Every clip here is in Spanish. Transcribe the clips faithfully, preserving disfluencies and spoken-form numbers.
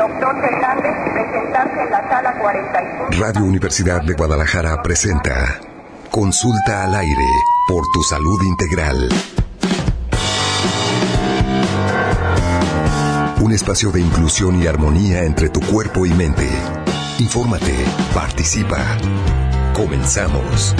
doctor Fernández presentarse en la sala cuarenta y cinco. Radio Universidad de Guadalajara presenta Consulta al Aire por tu salud integral. Un espacio de inclusión y armonía entre tu cuerpo y mente. Infórmate, participa. Comenzamos.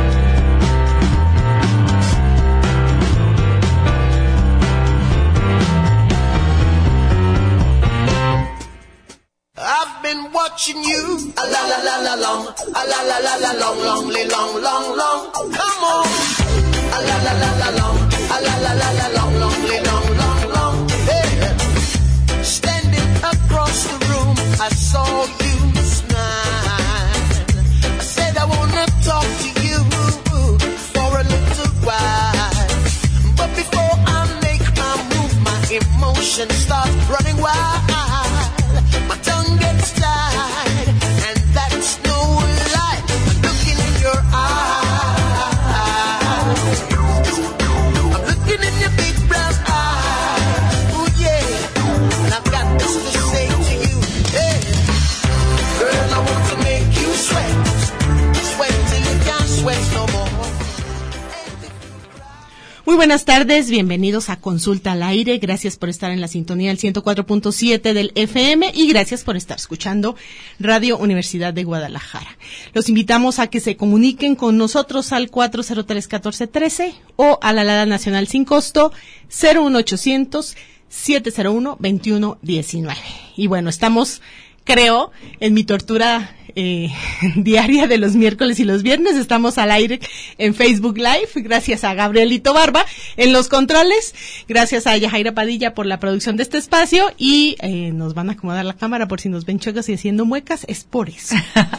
Watching you, a la la la la long, a la la la la long, long, long, long, long. Come on, a la la la la long, a la la la la long, long, long, long, long. Hey, standing across the room, I saw you smile. I said I wanna talk to you for a little while, but before I make my move, my emotions start running wild. My tongue gets tied, and that's no lie. I'm looking in your eyes. I'm looking in your big brown eyes. Oh yeah, and I've got this to say to you. Hey, girl, I want to make you sweat, sweat till you can't sweat no more. Muy buenas tardes, bienvenidos a Consulta al Aire, gracias por estar en la sintonía del ciento cuatro punto siete del F M y gracias por estar escuchando Radio Universidad de Guadalajara. Los invitamos a que se comuniquen con nosotros al cuatro cero tres, uno cuatro uno tres o a la alada nacional sin costo cero uno ochocientos, siete cero uno, veintiuno diecinueve. Y bueno, estamos, creo, en mi tortura Eh, diaria de los miércoles y los viernes. Estamos al aire en Facebook Live, gracias a Gabrielito Barba en los controles, gracias a Yajaira Padilla por la producción de este espacio y eh, nos van a acomodar la cámara por si nos ven chuecas y haciendo muecas, es por eso.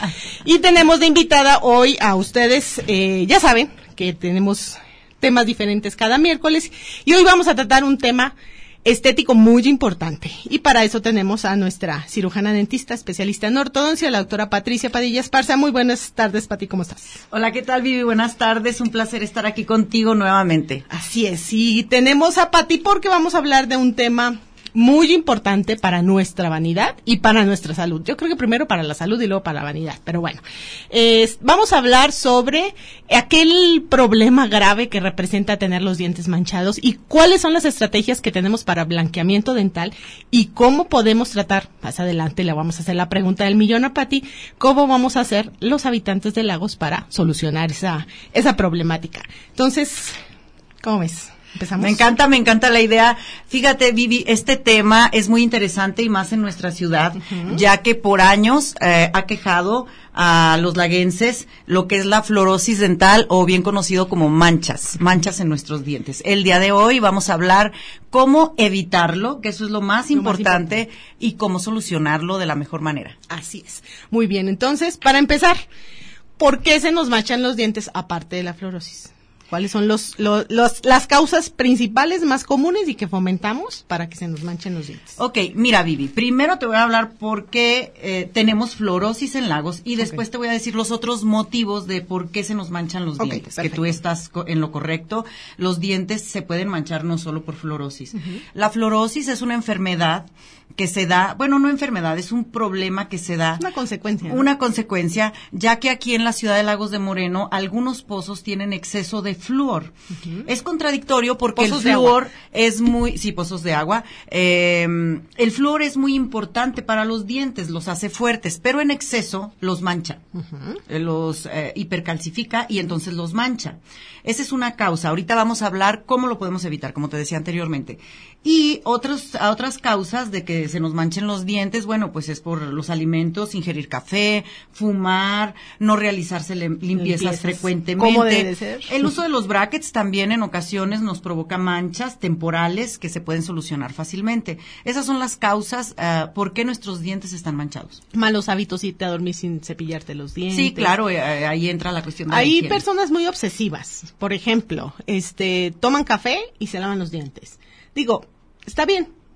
Y tenemos de invitada hoy a ustedes, eh, ya saben que tenemos temas diferentes cada miércoles y hoy vamos a tratar un tema estético muy importante. Y para eso tenemos a nuestra cirujana dentista, especialista en ortodoncia, la doctora Patricia Padilla Esparza. Muy buenas tardes, Pati, ¿cómo estás? Hola, ¿qué tal, Vivi? Buenas tardes, un placer estar aquí contigo nuevamente. Así es, y tenemos a Pati porque vamos a hablar de un tema muy importante para nuestra vanidad y para nuestra salud. Yo creo que primero para la salud y luego para la vanidad, pero bueno. Eh, vamos a hablar sobre aquel problema grave que representa tener los dientes manchados y cuáles son las estrategias que tenemos para blanqueamiento dental y cómo podemos tratar, más adelante le vamos a hacer la pregunta del millón a Pati, cómo vamos a hacer los habitantes de Lagos para solucionar esa, esa problemática. Entonces, ¿cómo ves? ¿Empezamos? Me encanta, me encanta la idea. Fíjate, Vivi, este tema es muy interesante y más en nuestra ciudad, uh-huh. ya que por años eh, ha quejado a los laguenses lo que es la fluorosis dental o bien conocido como manchas, manchas en nuestros dientes. El día de hoy vamos a hablar cómo evitarlo, que eso es lo más, lo importante, más importante, y cómo solucionarlo de la mejor manera. Así es. Muy bien, entonces, para empezar, ¿por qué se nos manchan los dientes aparte de la fluorosis? ¿Cuáles son los, los, los, las causas principales más comunes y que fomentamos para que se nos manchen los dientes? Ok, mira, Vivi, primero te voy a hablar por qué eh, tenemos fluorosis en Lagos y después okay. te voy a decir los otros motivos de por qué se nos manchan los okay, dientes, perfecto. Que tú estás en lo correcto. Los dientes se pueden manchar no solo por fluorosis. Uh-huh. La fluorosis es una enfermedad que se da, bueno, no enfermedad, es un problema que se da. Una consecuencia. ¿no? Una consecuencia, ya que aquí en la ciudad de Lagos de Moreno algunos pozos tienen exceso de flúor. Uh-huh. Es contradictorio porque pozos el flúor es muy, sí, pozos de agua, eh, el flúor es muy importante para los dientes, los hace fuertes, pero en exceso los mancha, uh-huh. los eh, hipercalcifica y entonces los mancha. Esa es una causa. Ahorita vamos a hablar cómo lo podemos evitar, como te decía anteriormente. Y otros, otras causas de que se nos manchen los dientes, bueno, pues es por los alimentos, ingerir café, fumar, no realizarse le, limpiezas, limpiezas frecuentemente. ¿Cómo debe de ser? El uso de los brackets también en ocasiones nos provoca manchas temporales que se pueden solucionar fácilmente. Esas son las causas uh, por qué nuestros dientes están manchados. Malos hábitos, irte a dormir sin cepillarte los dientes. Sí, claro, eh, ahí entra la cuestión de la Hay higiene. Personas muy obsesivas, por ejemplo, este, toman café y se lavan los dientes. Digo, está bien, ¿no?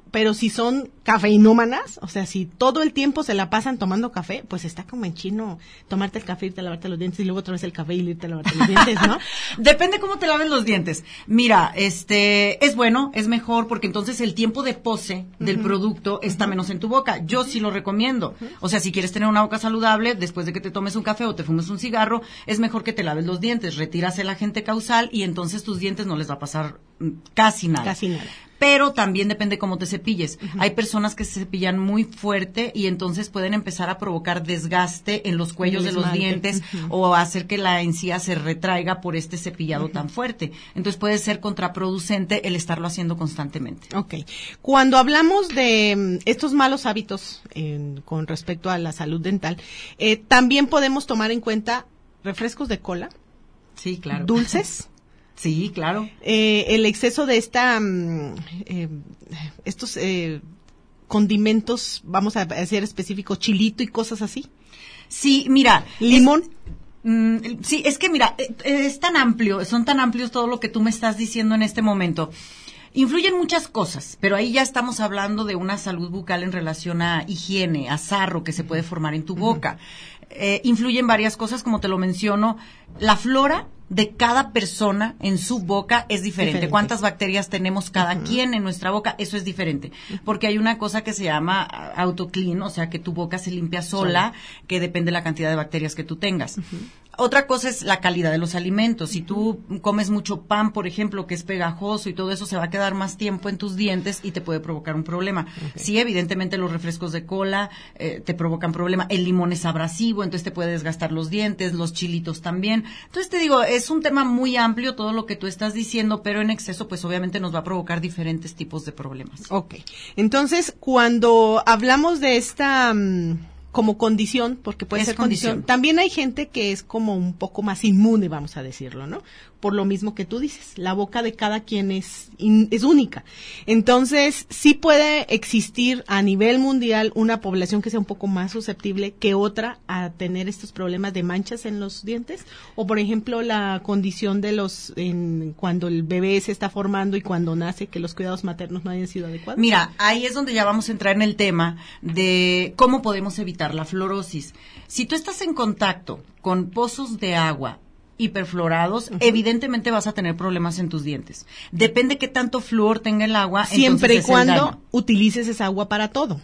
pero si son cafeinómanas, o sea, si todo el tiempo se la pasan tomando café, pues está como en chino tomarte el café, irte a lavarte los dientes y luego otra vez el café y irte a lavarte los dientes, ¿no? Depende cómo te laves los dientes. Mira, este, es bueno, es mejor, porque entonces el tiempo de pose del uh-huh. producto está uh-huh. menos en tu boca. Yo sí lo recomiendo. Uh-huh. O sea, si quieres tener una boca saludable, después de que te tomes un café o te fumes un cigarro, es mejor que te laves los dientes, retiras el agente causal y entonces tus dientes no les va a pasar casi nada. Casi nada. Pero también depende cómo te cepilles. Uh-huh. Hay personas que se cepillan muy fuerte y entonces pueden empezar a provocar desgaste en los cuellos de los dientes uh-huh. o hacer que la encía se retraiga por este cepillado uh-huh. tan fuerte. Entonces puede ser contraproducente el estarlo haciendo constantemente. Ok. Cuando hablamos de estos malos hábitos eh, con respecto a la salud dental, eh, también podemos tomar en cuenta refrescos de cola. Sí, claro. Dulces. Sí, claro. Eh, el exceso de esta, um, eh, estos eh, condimentos, vamos a hacer específico, chilito y cosas así. Sí, mira. Limón. Es, mm, sí, es que mira, es tan amplio, son tan amplios todo lo que tú me estás diciendo en este momento. Influyen muchas cosas, pero ahí ya estamos hablando de una salud bucal en relación a higiene, a sarro que se puede formar en tu boca. Eh, influyen varias cosas, como te lo menciono. La flora de cada persona en su boca es diferente. diferente. ¿Cuántas bacterias tenemos cada uh-huh. quien en nuestra boca? Eso es diferente. Porque hay una cosa que se llama autoclean, o sea, que tu boca se limpia sola, sí. que depende de la cantidad de bacterias que tú tengas. Uh-huh. Otra cosa es la calidad de los alimentos. Si tú comes mucho pan, por ejemplo, que es pegajoso y todo eso, se va a quedar más tiempo en tus dientes y te puede provocar un problema. Okay. Sí, evidentemente los refrescos de cola eh, te provocan problema. El limón es abrasivo, entonces te puede desgastar los dientes, los chilitos también. Entonces te digo, es un tema muy amplio todo lo que tú estás diciendo, pero en exceso pues obviamente nos va a provocar diferentes tipos de problemas. Ok. Entonces, cuando hablamos de esta... Um... como condición, porque puede es ser condición. condición. También hay gente que es como un poco más inmune, vamos a decirlo, ¿no? Por lo mismo que tú dices, la boca de cada quien es, in, es única. Entonces, sí puede existir a nivel mundial una población que sea un poco más susceptible que otra a tener estos problemas de manchas en los dientes, o por ejemplo, la condición de los, en, cuando el bebé se está formando y cuando nace, que los cuidados maternos no hayan sido adecuados. Mira, ahí es donde ya vamos a entrar en el tema de cómo podemos evitar la fluorosis. Si tú estás en contacto con pozos de agua hiperfluorados, uh-huh. evidentemente vas a tener problemas en tus dientes. Depende qué tanto flúor tenga el agua. Siempre y cuando utilices esa agua para todo.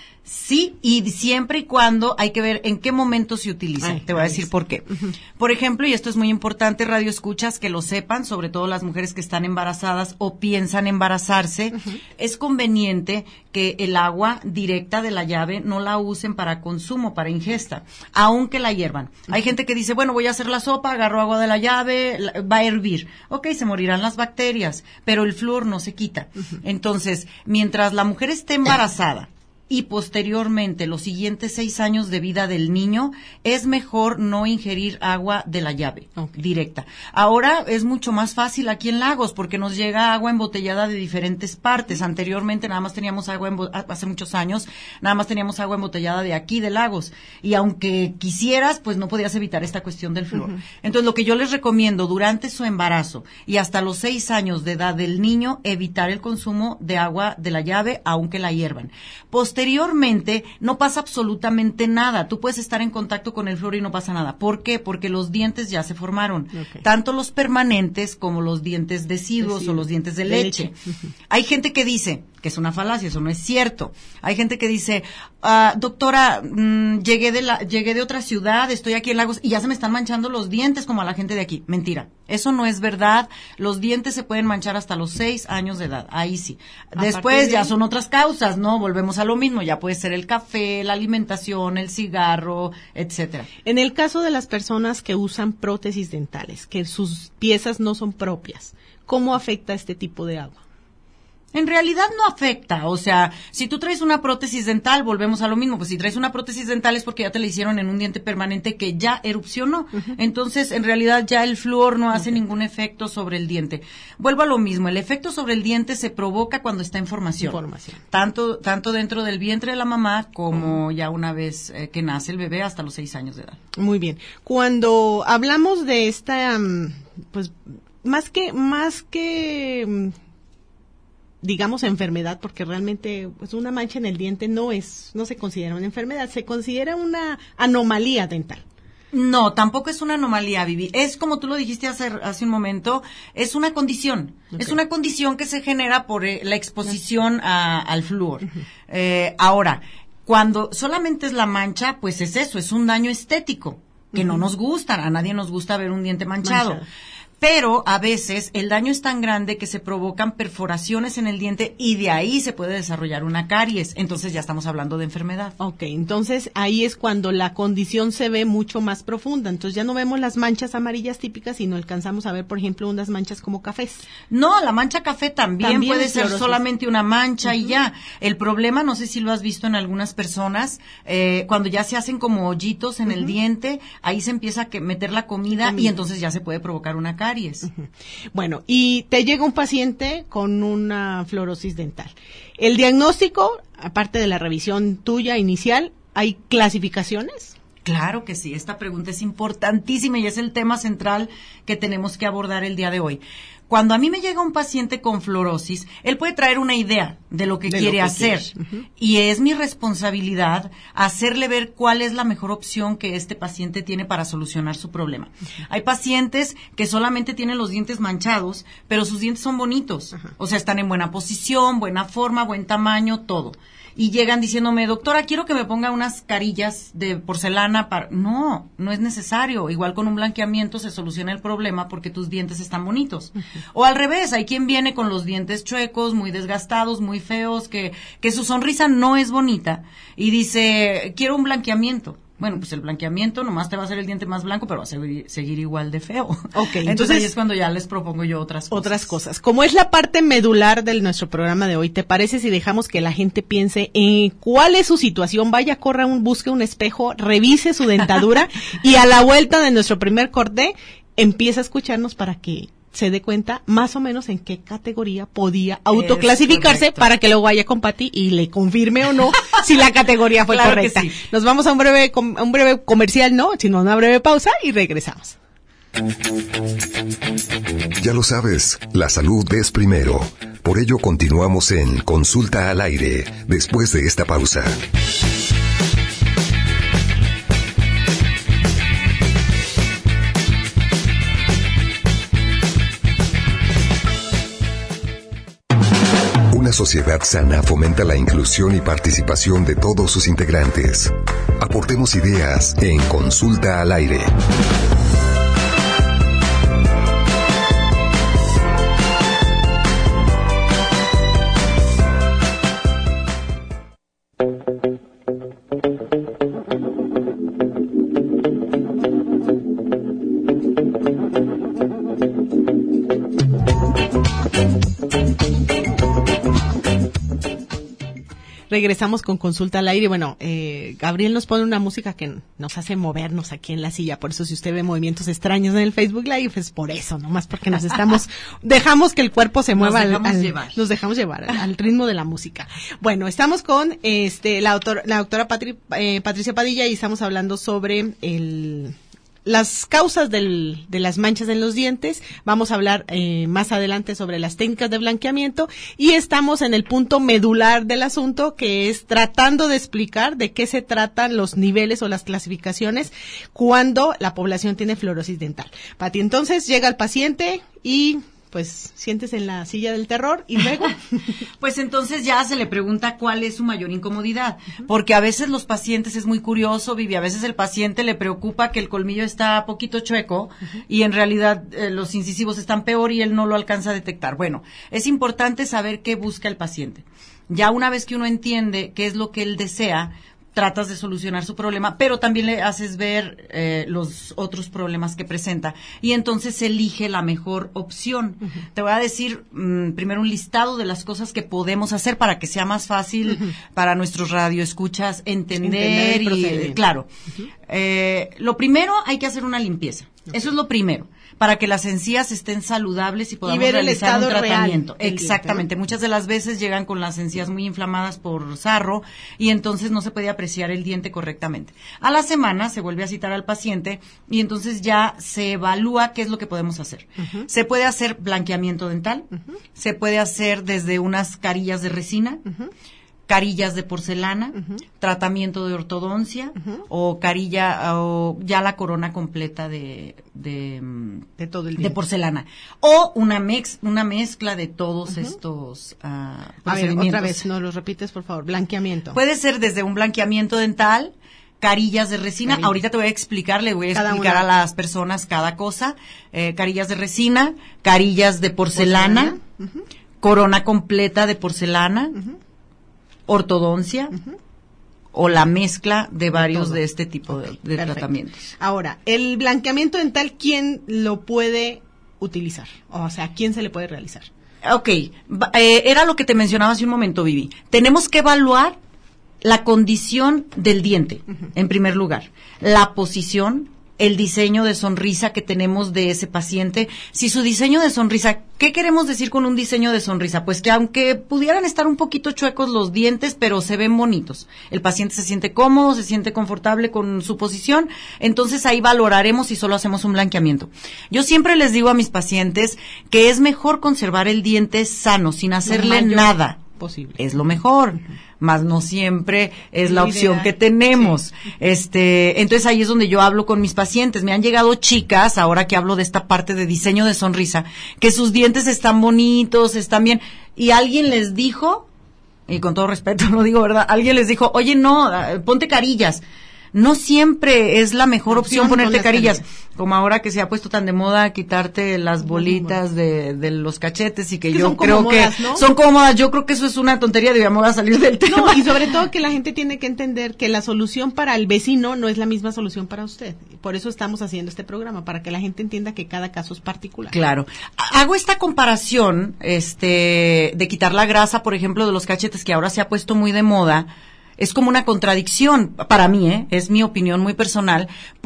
Sí, y siempre y cuando hay que ver en qué momento se utiliza. Ay, Te voy a decir por qué. Uh-huh. Por ejemplo, y esto es muy importante, radio escuchas, que lo sepan, sobre todo las mujeres que están embarazadas o piensan embarazarse, uh-huh. es conveniente que el agua directa de la llave no la usen para consumo, para ingesta, aunque la hiervan. Uh-huh. Hay gente que dice, bueno, voy a hacer la sopa, agarro agua de la llave, la, va a hervir. Ok, se morirán las bacterias, pero el flúor no se quita. Uh-huh. Entonces, mientras la mujer esté embarazada, y posteriormente los siguientes seis años de vida del niño, es mejor no ingerir agua de la llave okay. directa. Ahora es mucho más fácil aquí en Lagos porque nos llega agua embotellada de diferentes partes. Anteriormente nada más teníamos agua, embo- hace muchos años, nada más teníamos agua embotellada de aquí, de Lagos. Y aunque quisieras, pues no podías evitar esta cuestión del flúor. Uh-huh. Entonces lo que yo les recomiendo durante su embarazo y hasta los seis años de edad del niño, evitar el consumo de agua de la llave, aunque la hiervan. Posteriormente, no pasa absolutamente nada. Tú puedes estar en contacto con el flúor y no pasa nada. ¿Por qué? Porque los dientes ya se formaron. Okay. Tanto los permanentes como los dientes deciduos Decido. o los dientes de, de leche. leche. Uh-huh. Hay gente que dice que es una falacia, eso no es cierto. Hay gente que dice, ah, doctora, mmm, llegué de la, llegué de otra ciudad, estoy aquí en Lagos y ya se me están manchando los dientes como a la gente de aquí. Mentira. Eso no es verdad. Los dientes se pueden manchar hasta los seis años de edad. Ahí sí. Después de... ya son otras causas, ¿no? Volvemos a lo mismo. Ya puede ser el café, la alimentación, el cigarro, etcétera. En el caso de las personas que usan prótesis dentales, que sus piezas no son propias, ¿cómo afecta este tipo de agua? En realidad no afecta, o sea, si tú traes una prótesis dental, volvemos a lo mismo, pues si traes una prótesis dental es porque ya te la hicieron en un diente permanente que ya erupcionó, uh-huh. entonces en realidad ya el flúor no hace uh-huh. ningún efecto sobre el diente. Vuelvo a lo mismo, el efecto sobre el diente se provoca cuando está en formación, Información. tanto tanto dentro del vientre de la mamá como uh-huh. ya una vez eh, que nace el bebé hasta los seis años de edad. Muy bien, cuando hablamos de esta, pues más que, más que... digamos enfermedad, porque realmente pues una mancha en el diente no es, no se considera una enfermedad, se considera una anomalía dental. No, tampoco es una anomalía, Vivi. Es como tú lo dijiste hace, hace un momento, es una condición. Okay. Es una condición que se genera por eh, la exposición a, al flúor. Uh-huh. Eh, ahora, cuando solamente es la mancha, pues es eso, es un daño estético, que uh-huh. no nos gusta, a nadie nos gusta ver un diente manchado. manchado. Pero a veces el daño es tan grande que se provocan perforaciones en el diente y de ahí se puede desarrollar una caries. Entonces ya estamos hablando de enfermedad. Ok, entonces ahí es cuando la condición se ve mucho más profunda. Entonces ya no vemos las manchas amarillas típicas, sino alcanzamos a ver, por ejemplo, unas manchas como cafés. No, la mancha café también, también puede ser solamente una mancha uh-huh. y ya. El problema, no sé si lo has visto en algunas personas, eh, cuando ya se hacen como hoyitos en uh-huh. el diente, ahí se empieza a que meter la comida, comida y entonces ya se puede provocar una caries. Uh-huh. Bueno, y te llega un paciente con una fluorosis dental. El diagnóstico, aparte de la revisión tuya inicial, ¿hay clasificaciones? Claro que sí, esta pregunta es importantísima y es el tema central que tenemos que abordar el día de hoy. Cuando a mí me llega un paciente con fluorosis, él puede traer una idea de lo que de quiere lo que hacer. Uh-huh. Y es mi responsabilidad hacerle ver cuál es la mejor opción que este paciente tiene para solucionar su problema. Uh-huh. Hay pacientes que solamente tienen los dientes manchados, pero sus dientes son bonitos. Uh-huh. O sea, están en buena posición, buena forma, buen tamaño, todo. Y llegan diciéndome, doctora, quiero que me ponga unas carillas de porcelana para... No, no es necesario. Igual con un blanqueamiento se soluciona el problema porque tus dientes están bonitos. Uh-huh. O al revés, hay quien viene con los dientes chuecos, muy desgastados, muy feos, que, que su sonrisa no es bonita y dice, quiero un blanqueamiento. Bueno, pues el blanqueamiento nomás te va a hacer el diente más blanco, pero va a seguir, seguir igual de feo. Ok, entonces, entonces ahí es cuando ya les propongo yo otras cosas. Otras cosas. Como es la parte medular de nuestro programa de hoy, ¿te parece si dejamos que la gente piense en cuál es su situación? Vaya, corra, un, busque un espejo, revise su dentadura y a la vuelta de nuestro primer corte empieza a escucharnos para que se dé cuenta más o menos en qué categoría podía autoclasificarse para que luego vaya con Pati y le confirme o no si la categoría fue claro correcta. Sí. Nos vamos a un breve a un breve comercial, no, sino a una breve pausa y regresamos. Ya lo sabes, la salud es primero. Por ello continuamos en Consulta al Aire después de esta pausa. Una sociedad sana fomenta la inclusión y participación de todos sus integrantes. Aportemos ideas en Consulta al Aire. Regresamos con Consulta al Aire. Bueno, eh, Gabriel nos pone una música que nos hace movernos aquí en la silla. Por eso si usted ve movimientos extraños en el Facebook Live, es por eso, nomás porque nos estamos, dejamos que el cuerpo se mueva. Nos dejamos al, al, llevar. Nos dejamos llevar al, al ritmo de la música. Bueno, estamos con este la, autor, la doctora Patri, eh, Patricia Padilla y estamos hablando sobre el... las causas del, de las manchas en los dientes. Vamos a hablar eh, más adelante sobre las técnicas de blanqueamiento y estamos en el punto medular del asunto, que es tratando de explicar de qué se tratan los niveles o las clasificaciones cuando la población tiene fluorosis dental. Pati, entonces llega el paciente y pues sientes en la silla del terror y luego pues entonces ya se le pregunta cuál es su mayor incomodidad, porque a veces los pacientes, es muy curioso, Vivi, a veces el paciente le preocupa que el colmillo está poquito chueco uh-huh. y en realidad eh, los incisivos están peor y él no lo alcanza a detectar. Bueno, es importante saber qué busca el paciente. Ya una vez que uno entiende qué es lo que él desea, tratas de solucionar su problema, pero también le haces ver eh, los otros problemas que presenta y entonces se elige la mejor opción. Uh-huh. Te voy a decir mmm, primero un listado de las cosas que podemos hacer para que sea más fácil uh-huh. para nuestros radioescuchas entender, entender y, eh, claro. Uh-huh. Eh, lo primero, hay que hacer una limpieza. Okay. Eso es lo primero. para que las encías estén saludables y podamos y ver el realizar estado un tratamiento. real. Exactamente. Muchas de las veces llegan con las encías muy inflamadas por sarro y entonces no se puede apreciar el diente correctamente. A la semana se vuelve a citar al paciente y entonces ya se evalúa qué es lo que podemos hacer. Uh-huh. Se puede hacer blanqueamiento dental, uh-huh. se puede hacer desde unas carillas de resina, uh-huh. carillas de porcelana, uh-huh. tratamiento de ortodoncia, uh-huh. o carilla, o ya la corona completa de de, de, todo el de porcelana. O una mex, una mezcla de todos uh-huh. estos uh, procedimientos. A ver, otra vez, no los repites, por favor. Blanqueamiento. Puede ser desde un blanqueamiento dental, carillas de resina. Carillas. Ahorita te voy a explicar, le voy a cada explicar una. a las personas cada cosa. Eh, carillas de resina, carillas de porcelana, porcelana. Uh-huh. corona completa de porcelana, uh-huh. ortodoncia, uh-huh. o la mezcla de varios Todo. de este tipo okay, de, de tratamientos. Ahora, el blanqueamiento dental, ¿quién lo puede utilizar? O sea, ¿quién se le puede realizar? Ok, eh, era lo que te mencionaba hace un momento, Vivi. Tenemos que evaluar la condición del diente, uh-huh. en primer lugar, la posición, el diseño de sonrisa que tenemos de ese paciente. Si su diseño de sonrisa, ¿qué queremos decir con un diseño de sonrisa? Pues que aunque pudieran estar un poquito chuecos los dientes, pero se ven bonitos. El paciente se siente cómodo, se siente confortable con su posición, entonces ahí valoraremos si solo hacemos un blanqueamiento. Yo siempre les digo a mis pacientes que es mejor conservar el diente sano, sin hacerle nada. Posible. Es lo mejor, uh-huh. más no siempre es la opción idea. que tenemos. Sí. Este, entonces ahí es donde yo hablo con mis pacientes. Me han llegado chicas, ahora que hablo de esta parte de diseño de sonrisa, que sus dientes están bonitos, están bien, y alguien les dijo, y con todo respeto lo digo, ¿verdad? Alguien les dijo, oye, no, ponte carillas. No siempre es la mejor opción, opción ponerte carillas. carillas, como ahora que se ha puesto tan de moda quitarte las bolitas de, de los cachetes y que, que yo creo cómodas, que ¿no? son cómodas. Yo creo que eso es una tontería, digamos, a salir del tema. No, y sobre todo que la gente tiene que entender que la solución para el vecino no es la misma solución para usted. Por eso estamos haciendo este programa, para que la gente entienda que cada caso es particular. Claro. Hago esta comparación, este, de quitar la grasa, por ejemplo, de los cachetes, que ahora se ha puesto muy de moda. Es como una contradicción para mí, ¿eh? Es mi opinión muy personal,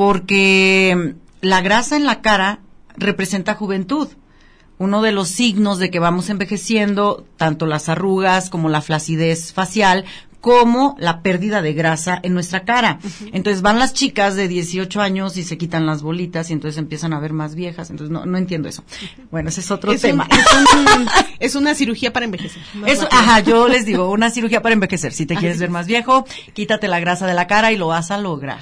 porque la grasa en la cara representa juventud. Uno de los signos de que vamos envejeciendo, tanto las arrugas como la flacidez facial, como la pérdida de grasa en nuestra cara. Uh-huh. Entonces van las chicas de dieciocho años y se quitan las bolitas y entonces empiezan a ver más viejas. Entonces no, no entiendo eso. Bueno, ese es otro es tema. Un, es, un, es una cirugía para envejecer. No eso, ajá, yo les digo, una cirugía para envejecer. Si te quieres ver más viejo, quítate la grasa de la cara y lo vas a lograr.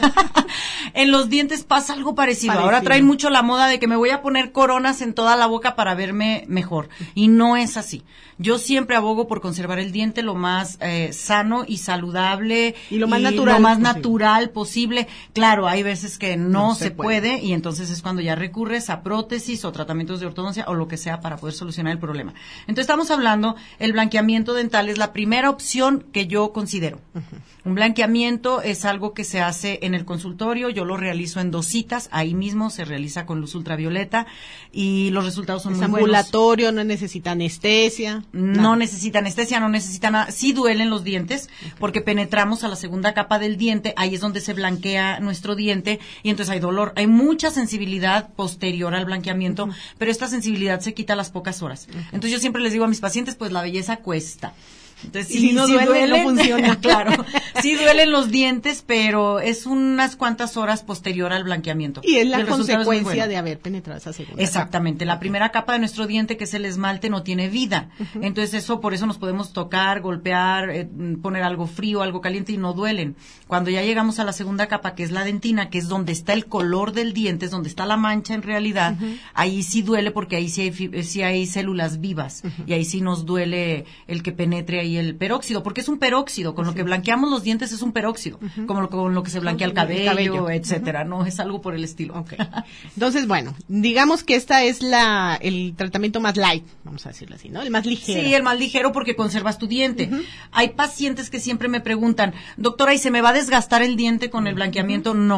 En los dientes pasa algo parecido. parecido. Ahora traen mucho la moda de que me voy a poner coronas en toda la boca para verme mejor. Y no es así. Yo siempre abogo por conservar el diente lo más eh, sano y saludable y lo más y natural lo más posible. natural posible. Claro, hay veces que no, no se, se puede. puede y entonces es cuando ya recurres a prótesis o tratamientos de ortodoncia o lo que sea para poder solucionar el problema. Entonces estamos hablando, el blanqueamiento dental es la primera opción que yo considero. Uh-huh. Un blanqueamiento es algo que se hace en el consultorio, yo lo realizo en dos citas, ahí mismo se realiza con luz ultravioleta y los resultados son es muy buenos. Es ambulatorio, no necesita anestesia. No nada. necesita anestesia, no necesita nada. Sí duelen los dientes, okay. porque penetramos a la segunda capa del diente, ahí es donde se blanquea nuestro diente y entonces hay dolor. Hay mucha sensibilidad posterior al blanqueamiento, uh-huh. pero esta sensibilidad se quita a las pocas horas. Uh-huh. Entonces yo siempre les digo a mis pacientes, pues la belleza cuesta. Entonces, sí, si no sí duele, duelen, no funciona. Claro, sí duelen los dientes, pero es unas cuantas horas posterior al blanqueamiento. Y es la y consecuencia es bueno. de haber penetrado esa segunda Exactamente. capa. La primera capa de nuestro diente, que es el esmalte, no tiene vida. Uh-huh. Entonces, eso, por eso nos podemos tocar, golpear, eh, poner algo frío, algo caliente y no duelen. Cuando ya llegamos a la segunda capa, que es la dentina, que es donde está el color del diente, es donde está la mancha en realidad, uh-huh. ahí sí duele porque ahí sí hay, sí hay células vivas. Uh-huh. Y ahí sí nos duele el que penetre ahí el peróxido, porque es un peróxido, con sí. lo que blanqueamos los dientes es un peróxido, uh-huh. como lo, con lo que se blanquea el cabello, el cabello. etcétera, uh-huh. no es algo por el estilo. Okay. Entonces, bueno, digamos que esta es la el tratamiento más light, vamos a decirlo así, ¿no? El más ligero. Sí, el más ligero porque conservas tu diente. Uh-huh. Hay pacientes que siempre me preguntan, doctora, ¿y se me va a desgastar el diente con uh-huh. el blanqueamiento? No.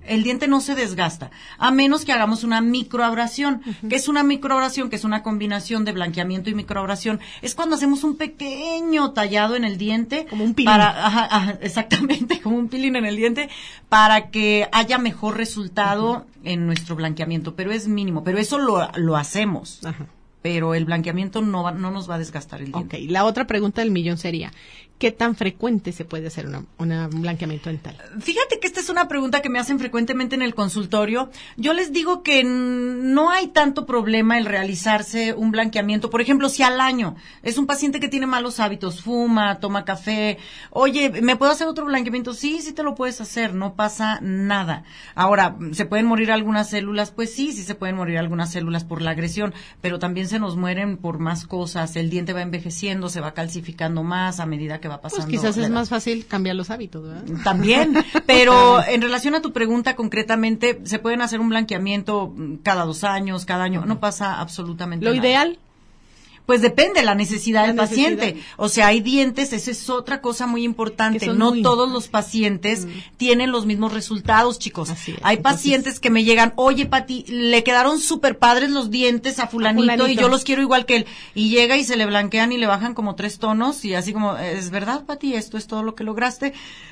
El diente no se desgasta, a menos que hagamos una microabrasión. Uh-huh. ¿Qué es una microabrasión? Que es una combinación de blanqueamiento y microabrasión. Es cuando hacemos un pequeño tallado en el diente. Como un pilín. Para, ajá, ajá, exactamente, como un pilín en el diente, para que haya mejor resultado uh-huh. en nuestro blanqueamiento. Pero es mínimo, pero eso lo, lo hacemos. Ajá. Pero el blanqueamiento no va, no nos va a desgastar el diente. Ok, la otra pregunta del millón sería, ¿qué tan frecuente se puede hacer una, una, un blanqueamiento dental? Fíjate que esta es una pregunta que me hacen frecuentemente en el consultorio. Yo les digo que no hay tanto problema el realizarse un blanqueamiento. Por ejemplo, si al año es un paciente que tiene malos hábitos, fuma, toma café, oye, ¿me puedo hacer otro blanqueamiento? Sí, sí te lo puedes hacer, no pasa nada. Ahora, ¿se pueden morir algunas células? Pues sí, sí se pueden morir algunas células por la agresión, pero también se nos mueren por más cosas. El diente va envejeciendo, se va calcificando más a medida que va pasando. Pues quizás es más fácil cambiar los hábitos, ¿verdad? También, pero en relación a tu pregunta concretamente, ¿se pueden hacer un blanqueamiento cada dos años, cada año? No pasa absolutamente nada. ¿Lo ideal? Pues depende de la necesidad la del necesidad. paciente. O sea, hay dientes, esa es otra cosa muy importante. No muy... todos los pacientes mm. tienen los mismos resultados, chicos. Así es. Hay Entonces... pacientes que me llegan, oye, Pati, le quedaron súper padres los dientes a fulanito, a fulanito y yo los quiero igual que él. Y llega y se le blanquean y le bajan como tres tonos y así como, ¿es verdad, Pati? ¿Esto es todo lo que lograste?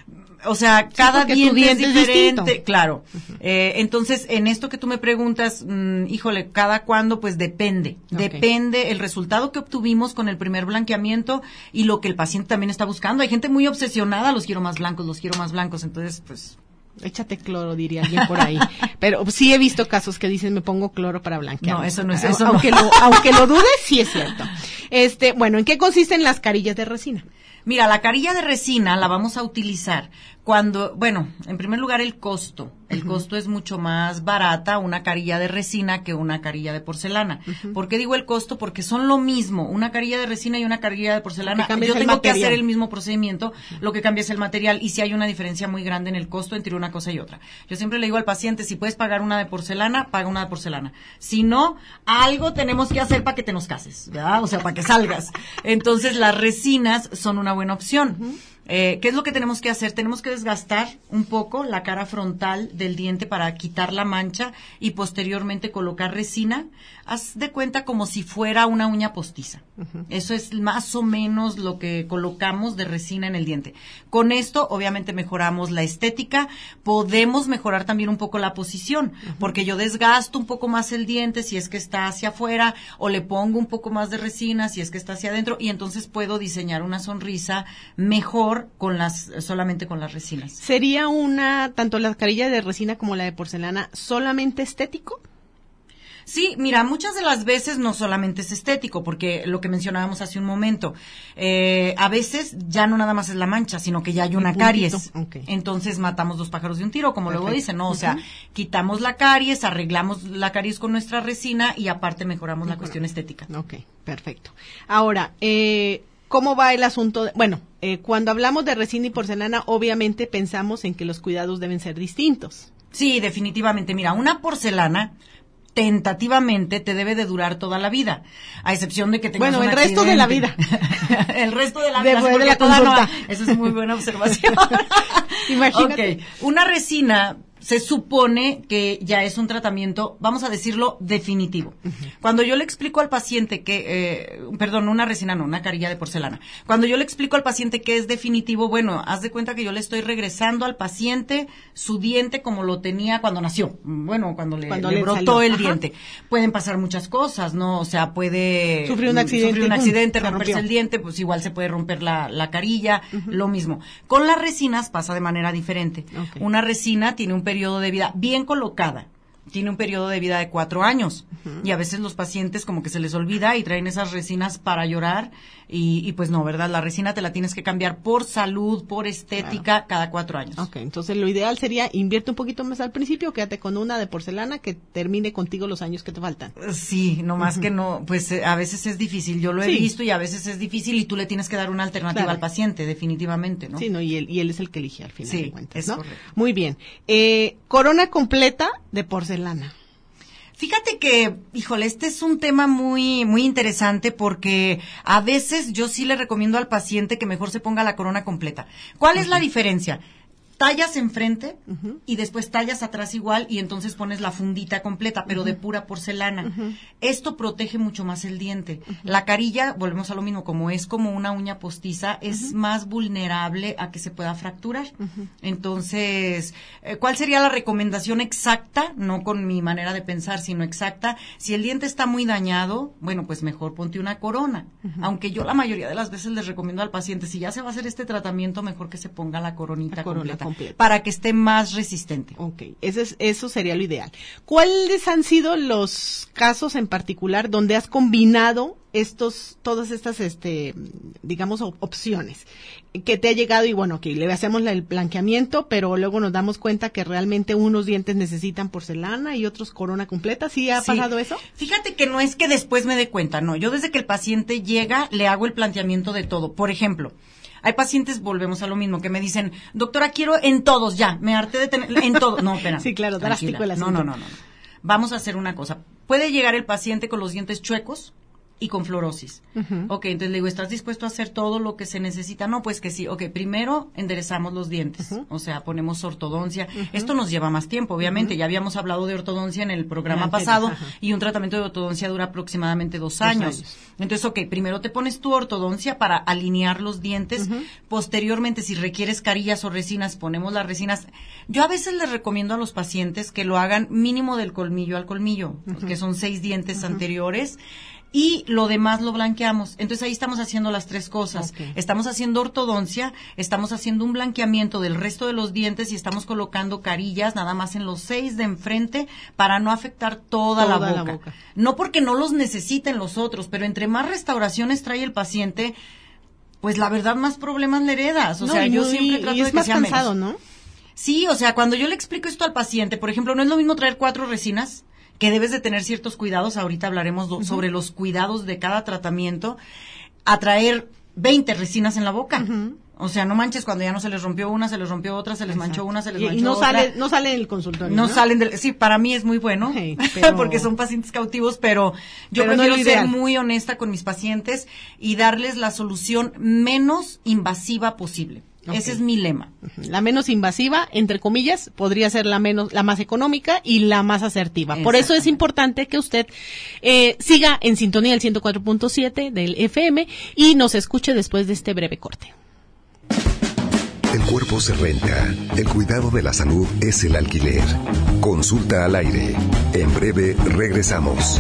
O sea, cada sí, diente, diente es diferente, es claro. Uh-huh. Eh, entonces, en esto que tú me preguntas, mmm, híjole, ¿cada cuándo? Pues depende. Okay. Depende el resultado que obtuvimos con el primer blanqueamiento y lo que el paciente también está buscando. Hay gente muy obsesionada, los quiero más blancos, los quiero más blancos, entonces, pues... Échate cloro, diría alguien por ahí. Pero sí he visto casos que dicen, me pongo cloro para blanquear. No, eso no es eso. Aunque, no. lo, aunque lo dudes, sí es cierto. Este, bueno, ¿en qué consisten las carillas de resina? Mira, la carilla de resina la vamos a utilizar cuando, bueno, en primer lugar el costo. El uh-huh. costo es mucho más barata una carilla de resina que una carilla de porcelana. Uh-huh. ¿Por qué digo el costo? Porque son lo mismo, una carilla de resina y una carilla de porcelana. Yo tengo que hacer el mismo procedimiento, uh-huh. lo que cambia es el material y si hay una diferencia muy grande en el costo entre una cosa y otra. Yo siempre le digo al paciente, si puedes pagar una de porcelana, paga una de porcelana. Si no, algo tenemos que hacer para que te nos cases, ¿verdad? O sea, para que salgas. Entonces, las resinas son una buena opción. Uh-huh. Eh, ¿Qué es lo que tenemos que hacer? Tenemos que desgastar un poco la cara frontal del diente para quitar la mancha y posteriormente colocar resina. Haz de cuenta como si fuera una uña postiza. Uh-huh. Eso es más o menos lo que colocamos de resina en el diente. Con esto, obviamente, mejoramos la estética. Podemos mejorar también un poco la posición, uh-huh. porque yo desgasto un poco más el diente si es que está hacia afuera o le pongo un poco más de resina si es que está hacia adentro y entonces puedo diseñar una sonrisa mejor con las solamente con las resinas. ¿Sería una, tanto la carilla de resina como la de porcelana, solamente estético? Sí, mira, muchas de las veces no solamente es estético, porque lo que mencionábamos hace un momento, eh, a veces ya no nada más es la mancha, sino que ya hay una caries. Okay. Entonces matamos dos pájaros de un tiro, como Perfecto. Luego dicen, ¿no? O uh-huh. sea, quitamos la caries, arreglamos la caries con nuestra resina y aparte mejoramos Mejoramos. La cuestión estética. Ok, perfecto. Ahora, eh... ¿cómo va el asunto? De, bueno, eh, cuando hablamos de resina y porcelana, obviamente pensamos en que los cuidados deben ser distintos. Sí, definitivamente. Mira, una porcelana tentativamente te debe de durar toda la vida, a excepción de que tengas bueno, un el accidente. resto de la vida. El resto de la vida. Después de la consulta. No, esa es muy buena observación. Imagínate. Okay. Una resina se supone que ya es un tratamiento, vamos a decirlo, definitivo. Uh-huh. Cuando yo le explico al paciente que, eh, perdón, una resina no, una carilla de porcelana. Cuando yo le explico al paciente que es definitivo, bueno, haz de cuenta que yo le estoy regresando al paciente su diente como lo tenía cuando nació. Bueno, cuando le, cuando le, le brotó salió. El Ajá. diente. Pueden pasar muchas cosas, ¿no? O sea, puede sufrir un accidente, sufrir un accidente pum, romperse el diente, pues igual se puede romper la, la carilla, uh-huh. lo mismo. Con las resinas pasa de manera diferente. Okay. Una resina tiene un periodo de vida bien colocada, tiene un periodo de vida de cuatro años uh-huh. y a veces los pacientes como que se les olvida y traen esas resinas para llorar y, y pues no, ¿verdad? La resina te la tienes que cambiar por salud, por estética, claro. cada cuatro años. Ok, entonces lo ideal sería invierte un poquito más al principio, quédate con una de porcelana que termine contigo los años que te faltan. Sí, nomás uh-huh. que no, pues eh, a veces es difícil, yo lo he sí. visto y a veces es difícil y tú le tienes que dar una alternativa claro. al paciente, definitivamente, ¿no? Sí, no, y él, y él es el que elige al final sí, de cuentas, es ¿no? Correcto. Muy bien. Eh, corona completa de porcelana. Fíjate que, híjole, este es un tema muy, muy interesante porque a veces yo sí le recomiendo al paciente que mejor se ponga la corona completa. ¿Cuál uh-huh. es la diferencia? tallas enfrente uh-huh. y después tallas atrás igual y entonces pones la fundita completa, pero uh-huh. de pura porcelana. Uh-huh. Esto protege mucho más el diente. Uh-huh. La carilla, volvemos a lo mismo, como es como una uña postiza, uh-huh. es más vulnerable a que se pueda fracturar. Uh-huh. Entonces, ¿cuál sería la recomendación exacta? No con mi manera de pensar, sino exacta. Si el diente está muy dañado, bueno, pues mejor ponte una corona. Uh-huh. Aunque yo la mayoría de las veces les recomiendo al paciente, si ya se va a hacer este tratamiento, mejor que se ponga la coronita la corona completa. Completa. Para que esté más resistente. Ok, eso, es, eso sería lo ideal. ¿Cuáles han sido los casos en particular donde has combinado estos, todas estas, este, digamos, opciones que te ha llegado y bueno, que le hacemos el blanqueamiento, pero luego nos damos cuenta que realmente unos dientes necesitan porcelana y otros corona completa? ¿Sí ha sí. pasado eso? Fíjate que no es que después me dé cuenta, no. Yo desde que el paciente llega le hago el planteamiento de todo. Por ejemplo, hay pacientes, volvemos a lo mismo, que me dicen, doctora, quiero en todos, ya, me harté de tener, en todo. No, espera. Sí, claro, drástico el asunto. No, no, no, no. Vamos a hacer una cosa. Puede llegar el paciente con los dientes chuecos y con fluorosis. Uh-huh. Ok, entonces le digo, ¿estás dispuesto a hacer todo lo que se necesita? No, pues que sí. Ok, primero enderezamos los dientes, uh-huh. o sea, ponemos ortodoncia. Uh-huh. Esto nos lleva más tiempo, obviamente. Uh-huh. Ya habíamos hablado de ortodoncia en el programa pasado uh-huh. y un tratamiento de ortodoncia dura aproximadamente dos años. dos años. Entonces, ok, primero te pones tu ortodoncia para alinear los dientes. Uh-huh. Posteriormente, si requieres carillas o resinas, ponemos las resinas. Yo a veces les recomiendo a los pacientes que lo hagan mínimo del colmillo al colmillo, uh-huh. que son seis dientes uh-huh. anteriores. Y lo demás lo blanqueamos. Entonces ahí estamos haciendo las tres cosas. Okay. Estamos haciendo ortodoncia, estamos haciendo un blanqueamiento del resto de los dientes y estamos colocando carillas nada más en los seis de enfrente para no afectar toda, toda la, boca. la boca. No porque no los necesiten los otros, pero entre más restauraciones trae el paciente, pues la verdad más problemas le heredas. O no, sea, yo muy, siempre trato y es de que más sea cansado, menos. ¿no? Sí, o sea, cuando yo le explico esto al paciente, por ejemplo, no es lo mismo traer cuatro resinas, que debes de tener ciertos cuidados, ahorita hablaremos do, uh-huh. sobre los cuidados de cada tratamiento, a traer veinte resinas en la boca. Uh-huh. O sea, no manches, cuando ya no se les rompió una, se les rompió otra, se les Exacto. manchó una, se les y, manchó y no otra. Sale, no sale en el consultorio, No, ¿no? salen del... Sí, para mí es muy bueno, hey, pero... porque son pacientes cautivos, pero yo pero prefiero no ser muy honesta con mis pacientes y darles la solución menos invasiva posible. Okay. Ese es mi lema. La menos invasiva, entre comillas, podría ser la menos, la más económica y la más asertiva. Por eso es importante que usted eh, siga en sintonía del ciento cuatro punto siete del F M y nos escuche después de este breve corte. El cuerpo se renta. El cuidado de la salud es el alquiler. Consulta al aire. En breve regresamos.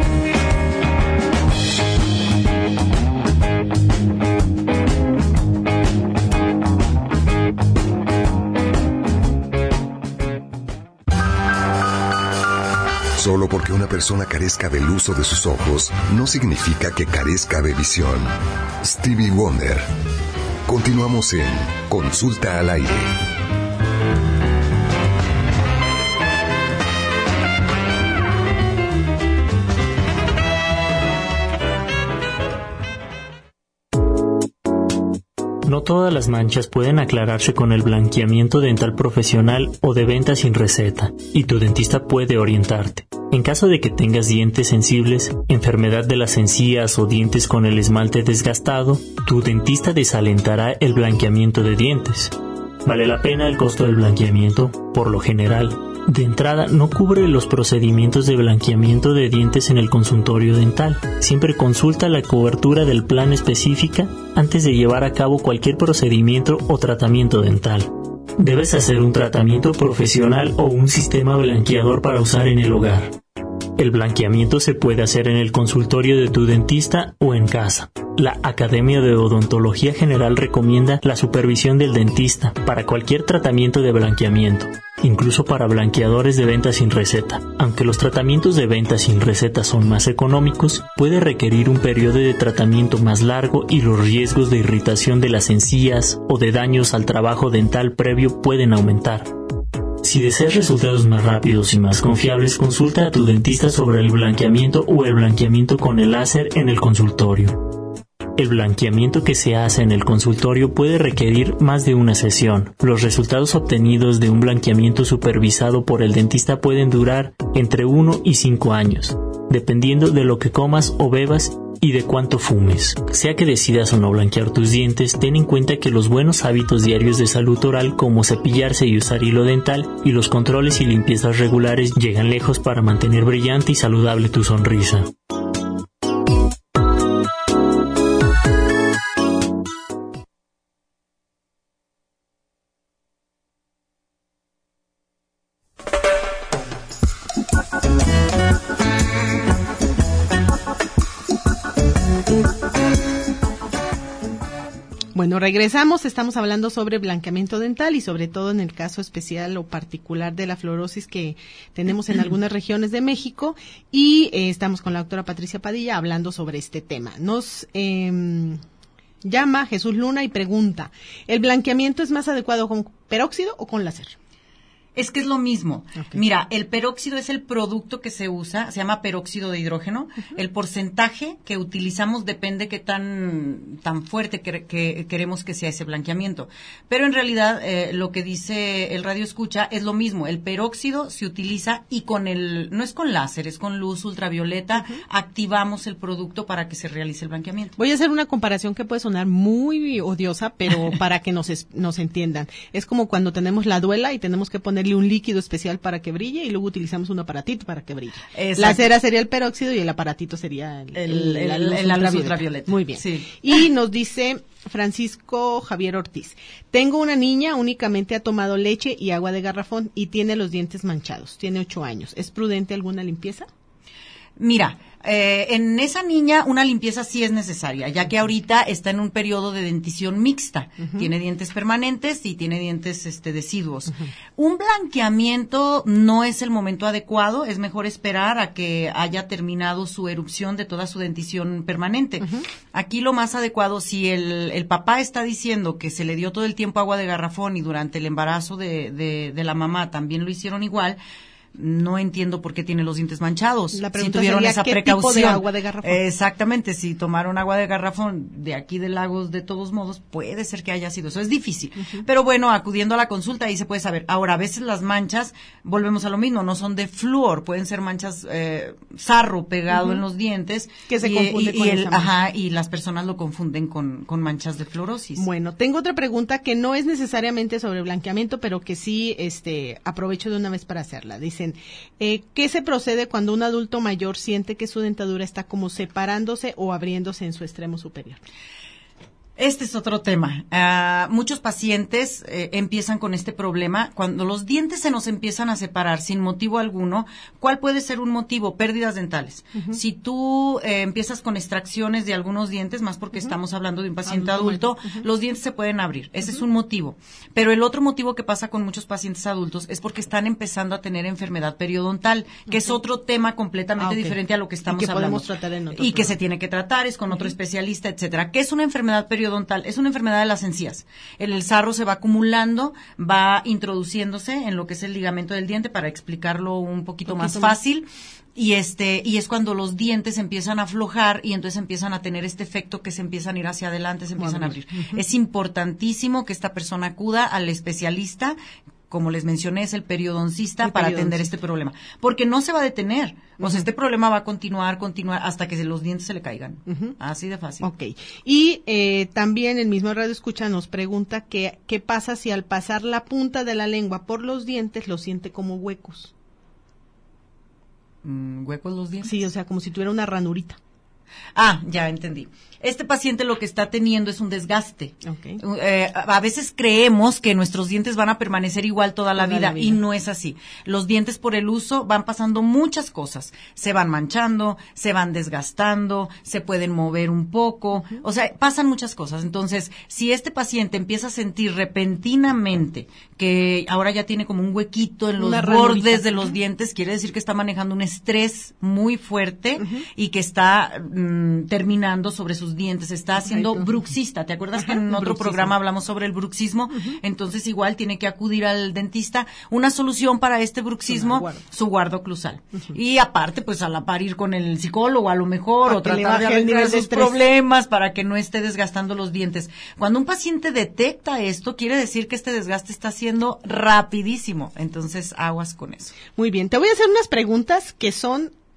Solo porque una persona carezca del uso de sus ojos, no significa que carezca de visión. Stevie Wonder. Continuamos en Consulta al Aire. No todas las manchas pueden aclararse con el blanqueamiento dental profesional o de venta sin receta, y tu dentista puede orientarte. En caso de que tengas dientes sensibles, enfermedad de las encías o dientes con el esmalte desgastado, tu dentista desalentará el blanqueamiento de dientes. ¿Vale la pena el costo del blanqueamiento? Por lo general, de entrada no cubre los procedimientos de blanqueamiento de dientes en el consultorio dental. Siempre consulta la cobertura del plan específica antes de llevar a cabo cualquier procedimiento o tratamiento dental. Debes hacer un tratamiento profesional o un sistema blanqueador para usar en el hogar. El blanqueamiento se puede hacer en el consultorio de tu dentista o en casa. La Academia de Odontología General recomienda la supervisión del dentista para cualquier tratamiento de blanqueamiento, incluso para blanqueadores de venta sin receta. Aunque los tratamientos de venta sin receta son más económicos, puede requerir un periodo de tratamiento más largo y los riesgos de irritación de las encías o de daños al trabajo dental previo pueden aumentar. Si deseas resultados más rápidos y más confiables, consulta a tu dentista sobre el blanqueamiento o el blanqueamiento con el láser en el consultorio. El blanqueamiento que se hace en el consultorio puede requerir más de una sesión. Los resultados obtenidos de un blanqueamiento supervisado por el dentista pueden durar entre uno y cinco años. dependiendo de lo que comas o bebas y de cuánto fumes. Sea que decidas o no blanquear tus dientes, ten en cuenta que los buenos hábitos diarios de salud oral, como cepillarse y usar hilo dental, y los controles y limpiezas regulares llegan lejos para mantener brillante y saludable tu sonrisa. Bueno, regresamos, estamos hablando sobre blanqueamiento dental y sobre todo en el caso especial o particular de la fluorosis que tenemos en algunas regiones de México y eh, estamos con la doctora Patricia Padilla hablando sobre este tema. Nos eh, llama Jesús Luna y pregunta, ¿el blanqueamiento es más adecuado con peróxido o con láser? Es que es lo mismo. Okay. Mira, el peróxido es el producto que se usa, se llama peróxido de hidrógeno. Uh-huh. El porcentaje que utilizamos depende qué tan tan fuerte que, que queremos que sea ese blanqueamiento. Pero en realidad eh, lo que dice el radio escucha es lo mismo. El peróxido se utiliza y con el, no es con láser, es con luz ultravioleta, uh-huh. activamos el producto para que se realice el blanqueamiento. Voy a hacer una comparación que puede sonar muy odiosa, pero para que nos, es, nos entiendan. Es como cuando tenemos la duela y tenemos que poner un líquido especial para que brille y luego utilizamos un aparatito para que brille. Exacto. La cera sería el peróxido y el aparatito sería el, el, el, la, luz el, la luz ultravioleta. Muy bien. Sí. Y nos dice Francisco Javier Ortiz, tengo una niña, únicamente ha tomado leche y agua de garrafón y tiene los dientes manchados, tiene ocho años. ¿Es prudente alguna limpieza? Mira, eh, en esa niña una limpieza sí es necesaria, ya que ahorita está en un periodo de dentición mixta. Uh-huh. Tiene dientes permanentes y tiene dientes este, deciduos. Uh-huh. Un blanqueamiento no es el momento adecuado, es mejor esperar a que haya terminado su erupción de toda su dentición permanente. Uh-huh. Aquí lo más adecuado, si el, el papá está diciendo que se le dio todo el tiempo agua de garrafón y durante el embarazo de, de, de la mamá también lo hicieron igual, no entiendo por qué tiene los dientes manchados. La pregunta si tuvieron sería, esa ¿qué precaución. tipo de agua de garrafón? Exactamente, si tomaron agua de garrafón de aquí de Lagos, de todos modos, puede ser que haya sido eso. Es difícil. Uh-huh. Pero bueno, acudiendo a la consulta ahí se puede saber. Ahora, a veces las manchas, volvemos a lo mismo, no son de flúor, pueden ser manchas, eh, sarro pegado uh-huh. en los dientes. Que se y, confunde y, con y el, esa mancha. Ajá, y las personas lo confunden con, con manchas de fluorosis. Bueno, tengo otra pregunta que no es necesariamente sobre blanqueamiento, pero que sí, este, aprovecho de una vez para hacerla. Dicen, eh, ¿qué se procede cuando un adulto mayor siente que su dentadura está como separándose o abriéndose en su extremo superior? Este es otro tema. Uh, muchos pacientes eh, empiezan con este problema. Cuando los dientes se nos empiezan a separar sin motivo alguno, ¿cuál puede ser un motivo? Pérdidas dentales. Uh-huh. Si tú eh, empiezas con extracciones de algunos dientes, más porque uh-huh. estamos hablando de un paciente adulto, adulto uh-huh. los dientes se pueden abrir. Ese uh-huh. es un motivo. Pero el otro motivo que pasa con muchos pacientes adultos es porque están empezando a tener enfermedad periodontal, que uh-huh. es otro tema completamente ah, okay. diferente a lo que estamos y que hablando. Podemos tratar en otro y que se tiene que tratar, es con uh-huh. otro especialista, etcétera. ¿Qué es una enfermedad periodontal? Es una enfermedad de las encías. El, el sarro se va acumulando, va introduciéndose en lo que es el ligamento del diente, para explicarlo un poquito, un poquito más fácil. Y este, y es cuando los dientes empiezan a aflojar y entonces empiezan a tener este efecto que se empiezan a ir hacia adelante, se empiezan bueno, a abrir. Uh-huh. Es importantísimo que esta persona acuda al especialista, como les mencioné, es el periodoncista, el para periodoncista. atender este problema. Porque no se va a detener. Uh-huh. O sea, este problema va a continuar, continuar, hasta que los dientes se le caigan. Uh-huh. Así de fácil. Ok. Y eh, también el mismo Radio Escucha nos pregunta que, qué pasa si al pasar la punta de la lengua por los dientes los siente como huecos. Mm, ¿Huecos los dientes? Sí, o sea, como si tuviera una ranurita. Ah, ya entendí. Este paciente lo que está teniendo es un desgaste. Okay. Eh, a veces creemos que nuestros dientes van a permanecer igual toda la, toda vida, la vida y no es así. Los dientes por el uso van pasando muchas cosas. Se van manchando, se van desgastando, se pueden mover un poco. Uh-huh. O sea, pasan muchas cosas. Entonces, si este paciente empieza a sentir repentinamente que ahora ya tiene como un huequito en los Una bordes ranurita. de los uh-huh. dientes, quiere decir que está manejando un estrés muy fuerte uh-huh. y que está mm, terminando sobre sus dientes, está haciendo Perfecto. bruxista. ¿Te acuerdas Ajá, que en otro bruxismo. programa hablamos sobre el bruxismo? Uh-huh. Entonces igual tiene que acudir al dentista. Una solución para este bruxismo, guardo. su guardo oclusal. Uh-huh. Y aparte, pues a la par ir con el psicólogo a lo mejor, para o tratar de arreglar sus problemas para que no esté desgastando los dientes. Cuando un paciente detecta esto, quiere decir que este desgaste está siendo rapidísimo. Entonces, aguas con eso. Muy bien. Te voy a hacer unas preguntas que son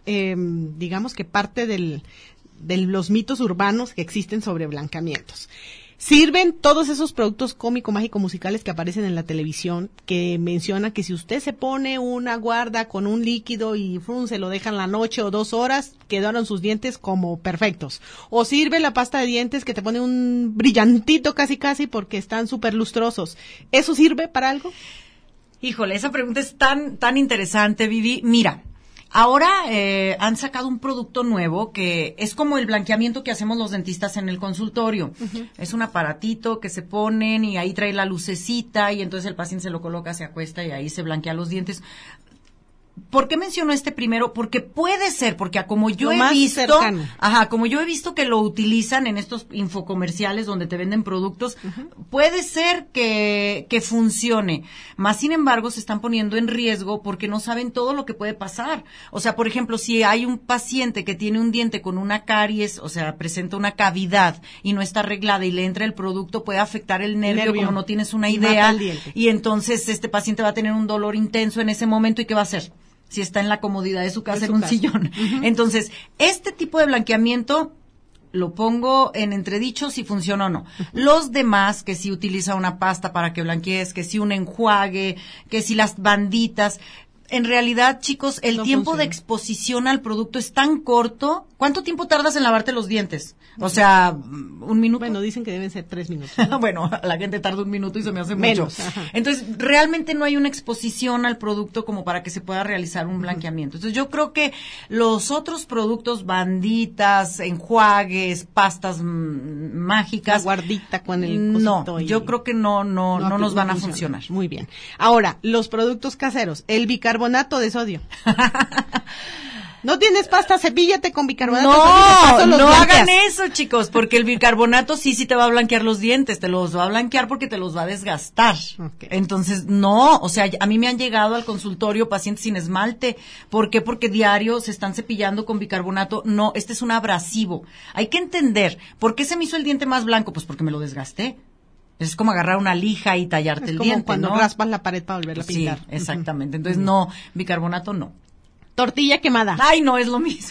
eh, digamos que parte del, de los mitos urbanos que existen sobre blancamientos. Sirven todos esos productos cómico, mágico, musicales que aparecen en la televisión, que mencionan que si usted se pone una guarda con un líquido y frum, se lo dejan la noche o dos horas, quedaron sus dientes como perfectos. O sirve la pasta de dientes que te pone un brillantito casi casi porque están súper lustrosos. ¿Eso sirve para algo? Híjole, esa pregunta es tan, tan interesante, Vivi. Mira, ahora eh, han sacado un producto nuevo que es como el blanqueamiento que hacemos los dentistas en el consultorio. Uh-huh. Es un aparatito que se ponen y ahí trae la lucecita y entonces el paciente se lo coloca, se acuesta y ahí se blanquea los dientes. ¿Por qué menciono este primero? Porque puede ser, porque como yo Lo he visto, cercano. ajá, como yo he visto que lo utilizan en estos infocomerciales donde te venden productos, uh-huh. puede ser que, que funcione. Más sin embargo, se están poniendo en riesgo porque no saben todo lo que puede pasar. O sea, por ejemplo, si hay un paciente que tiene un diente con una caries, o sea, presenta una cavidad y no está arreglada y le entra el producto, puede afectar el nervio, nervio. como no tienes una idea. Y entonces este paciente va a tener un dolor intenso en ese momento. ¿Y qué va a hacer? Si está en la comodidad de su casa, de su en un casa. sillón. Uh-huh. Entonces, este tipo de blanqueamiento lo pongo en entredicho si funciona o no. Uh-huh. Los demás, que si utiliza una pasta para que blanquees, que si un enjuague, que si las banditas, en realidad, chicos, el no tiempo funciona. de exposición al producto es tan corto. ¿Cuánto tiempo tardas en lavarte los dientes? O sea, un minuto. Bueno, dicen que deben ser tres minutos. ¿no? Bueno, la gente tarda un minuto y se me hace Menos, mucho. Ajá. Entonces, realmente no hay una exposición al producto como para que se pueda realizar un blanqueamiento. Entonces, yo creo que los otros productos, banditas, enjuagues, pastas m- mágicas. La guardita con el cosito. No, y... yo creo que no, no, no, no nos van a funcionar. Muy bien. Ahora, los productos caseros, el bicarbonato de sodio. No tienes pasta, cepíllate con bicarbonato. No, no blanqueas. Hagan eso, chicos, porque el bicarbonato sí, sí te va a blanquear los dientes, te los va a blanquear porque te los va a desgastar. Okay. Entonces, no, o sea, a mí me han llegado al consultorio pacientes sin esmalte. ¿Por qué? Porque diario se están cepillando con bicarbonato. No, este es un abrasivo. Hay que entender, ¿por qué se me hizo el diente más blanco? Pues porque me lo desgasté. Es como agarrar una lija y tallarte es el como diente, cuando ¿no? raspas la pared para volverla a pintar. Sí, exactamente. Entonces, uh-huh. no, bicarbonato no. Tortilla quemada. Ay, no, es lo mismo.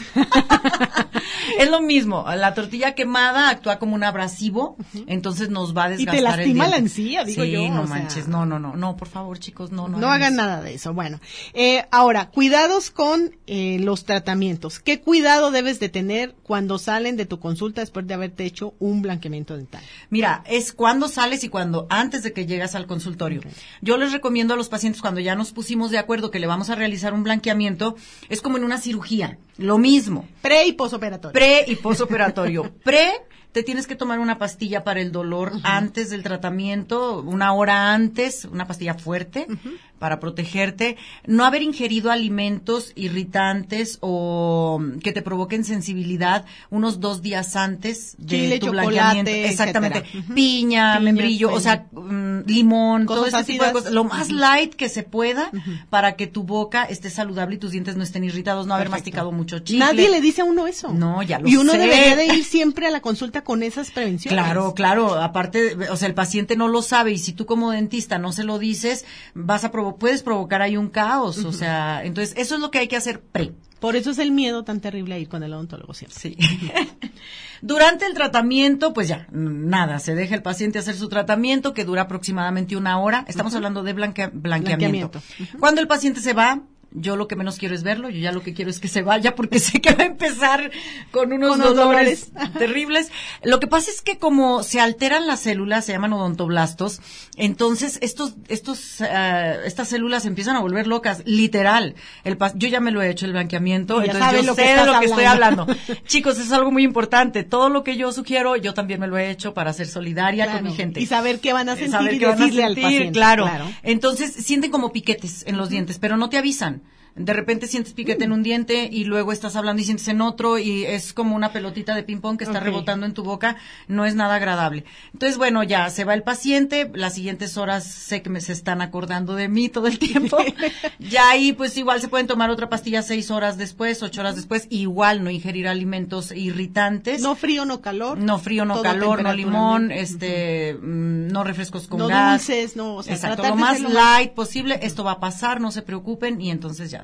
Es lo mismo. La tortilla quemada actúa como un abrasivo, uh-huh. entonces nos va a desgastar el diente. Y te lastima la encía, digo sí, yo. Sí, no o manches. Sea... No, no, no. No, por favor, chicos, no, no. No hagan eso. Nada de eso. Bueno, eh, ahora, cuidados con eh, los tratamientos. ¿Qué cuidado debes de tener cuando salen de tu consulta después de haberte hecho un blanqueamiento dental? Mira, es cuando sales y cuando, antes de que llegas al consultorio. Okay. Yo les recomiendo a los pacientes, cuando ya nos pusimos de acuerdo que le vamos a realizar un blanqueamiento, es como en una cirugía, lo mismo. Pre y posoperatorio. Pre y posoperatorio. Pre, te tienes que tomar una pastilla para el dolor uh-huh. antes del tratamiento, una hora antes, una pastilla fuerte uh-huh. para protegerte. No haber ingerido alimentos irritantes o que te provoquen sensibilidad unos dos días antes de Chile, tu blanqueamiento. Exactamente. Uh-huh. Piña, Piña, membrillo, pues, o sea, um, limón, todo este tipo de cosas. Lo más uh-huh. light que se pueda uh-huh. para que tu boca esté saludable y tus dientes no estén irritados, no haber Perfecto. masticado mucho chicle. Nadie le dice a uno eso. No, ya lo sé. Y uno sé. debería de ir siempre a la consulta con esas prevenciones. Claro, claro. Aparte, o sea, el paciente no lo sabe y si tú como dentista no se lo dices, vas a provo- puedes provocar ahí un caos. Uh-huh. O sea, entonces eso es lo que hay que hacer pre. Por eso es el miedo tan terrible a ir con el odontólogo siempre. Sí. Durante el tratamiento, pues ya, nada, se deja el paciente hacer su tratamiento que dura aproximadamente una hora. Estamos uh-huh. hablando de blanque- blanqueamiento. blanqueamiento. Uh-huh. Cuando el paciente se va, yo lo que menos quiero es verlo, yo ya lo que quiero es que se vaya porque sé que va a empezar con unos con dolores, dolores terribles. Lo que pasa es que como se alteran las células, se llaman odontoblastos, entonces estos estos uh, estas células se empiezan a volver locas, literal. El pa- yo ya me lo he hecho el blanqueamiento, ya entonces yo lo sé que de lo que hablando. estoy hablando. Chicos, es algo muy importante. Todo lo que yo sugiero, yo también me lo he hecho para ser solidaria claro. con mi gente. Y saber qué van a sentir saber y qué van a decirle sentir, al paciente. Claro. claro. Entonces sienten como piquetes en los uh-huh. dientes, pero no te avisan. De repente sientes piquete mm. en un diente y luego estás hablando y sientes en otro y es como una pelotita de ping pong que está okay. rebotando en tu boca, no es nada agradable. Entonces, bueno, ya se va el paciente, las siguientes horas sé que me se están acordando de mí todo el tiempo. Ya ahí pues igual se pueden tomar otra pastilla seis horas después, ocho horas después, igual no ingerir alimentos irritantes. No frío, no calor. No frío, no calor, no limón, este, uh-huh. no refrescos con no gas. No dulces, no, o sea, exacto, lo más light posible, esto va a pasar, no se preocupen y entonces ya.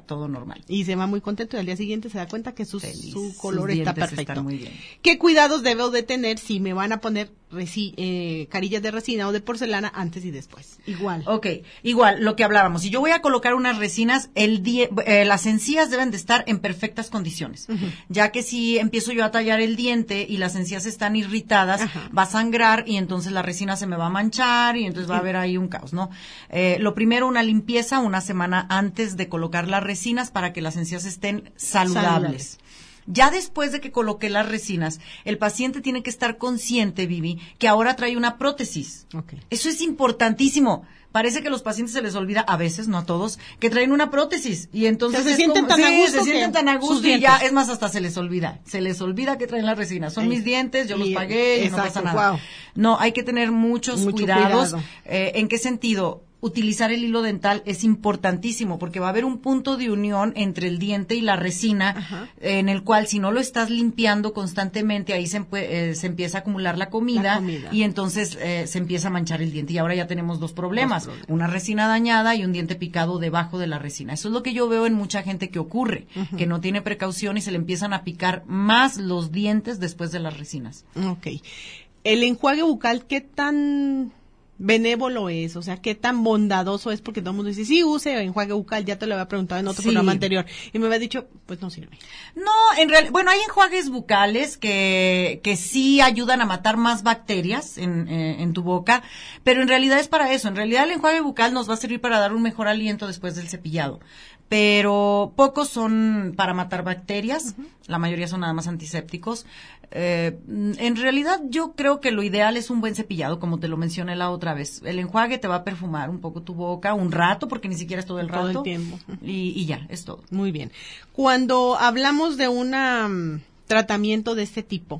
todo normal. Y se va muy contento y al día siguiente se da cuenta que su, su color sus está perfecto. Están muy bien. ¿Qué cuidados debo de tener si me van a poner resi eh, carillas de resina o de porcelana antes y después? Igual. Ok, igual, lo que hablábamos. Si yo voy a colocar unas resinas, el die eh, las encías deben de estar en perfectas condiciones. Uh-huh. Ya que si empiezo yo a tallar el diente y las encías están irritadas, uh-huh. va a sangrar y entonces la resina se me va a manchar y entonces va a haber ahí un caos, ¿no? Eh, lo primero, una limpieza una semana antes de colocar las resinas para que las encías estén saludables. saludables. Ya después de que coloqué las resinas, el paciente tiene que estar consciente, Vivi, que ahora trae una prótesis. Okay. Eso es importantísimo. Parece que a los pacientes se les olvida, a veces, no a todos, que traen una prótesis. Y entonces o sea, se es sienten como, tan sí, a gusto. Se sienten tan a gusto y ya, es más, hasta se les olvida. Se les olvida que traen las resinas. Son sí. mis dientes, yo y, los pagué y exacto, no pasa nada. Wow. No, hay que tener muchos Mucho cuidados. Cuidado. Eh, ¿En qué sentido? Utilizar el hilo dental es importantísimo porque va a haber un punto de unión entre el diente y la resina, Ajá. en el cual si no lo estás limpiando constantemente, ahí se, eh, se empieza a acumular la comida, la comida. y entonces eh, se empieza a manchar el diente. Y ahora ya tenemos dos problemas, dos problemas, una resina dañada y un diente picado debajo de la resina. Eso es lo que yo veo en mucha gente que ocurre, uh-huh. que no tiene precaución y se le empiezan a picar más los dientes después de las resinas. Ok. El enjuague bucal, ¿qué tan benévolo es? O sea, ¿qué tan bondadoso es? Porque todo el mundo dice, sí, use enjuague bucal, ya te lo había preguntado en otro sí. programa anterior, y me había dicho, pues no sirve. No, en realidad, bueno, hay enjuagues bucales que, que sí ayudan a matar más bacterias en, eh, en tu boca, pero en realidad es para eso. En realidad el enjuague bucal nos va a servir para dar un mejor aliento después del cepillado. Pero pocos son para matar bacterias, uh-huh. la mayoría son nada más antisépticos. Eh, en realidad yo creo que lo ideal es un buen cepillado, como te lo mencioné la otra vez. El enjuague te va a perfumar un poco tu boca, un rato, porque ni siquiera es todo el rato. Todo el tiempo. Y, y ya, es todo. Muy bien. Cuando hablamos de un um, tratamiento de este tipo,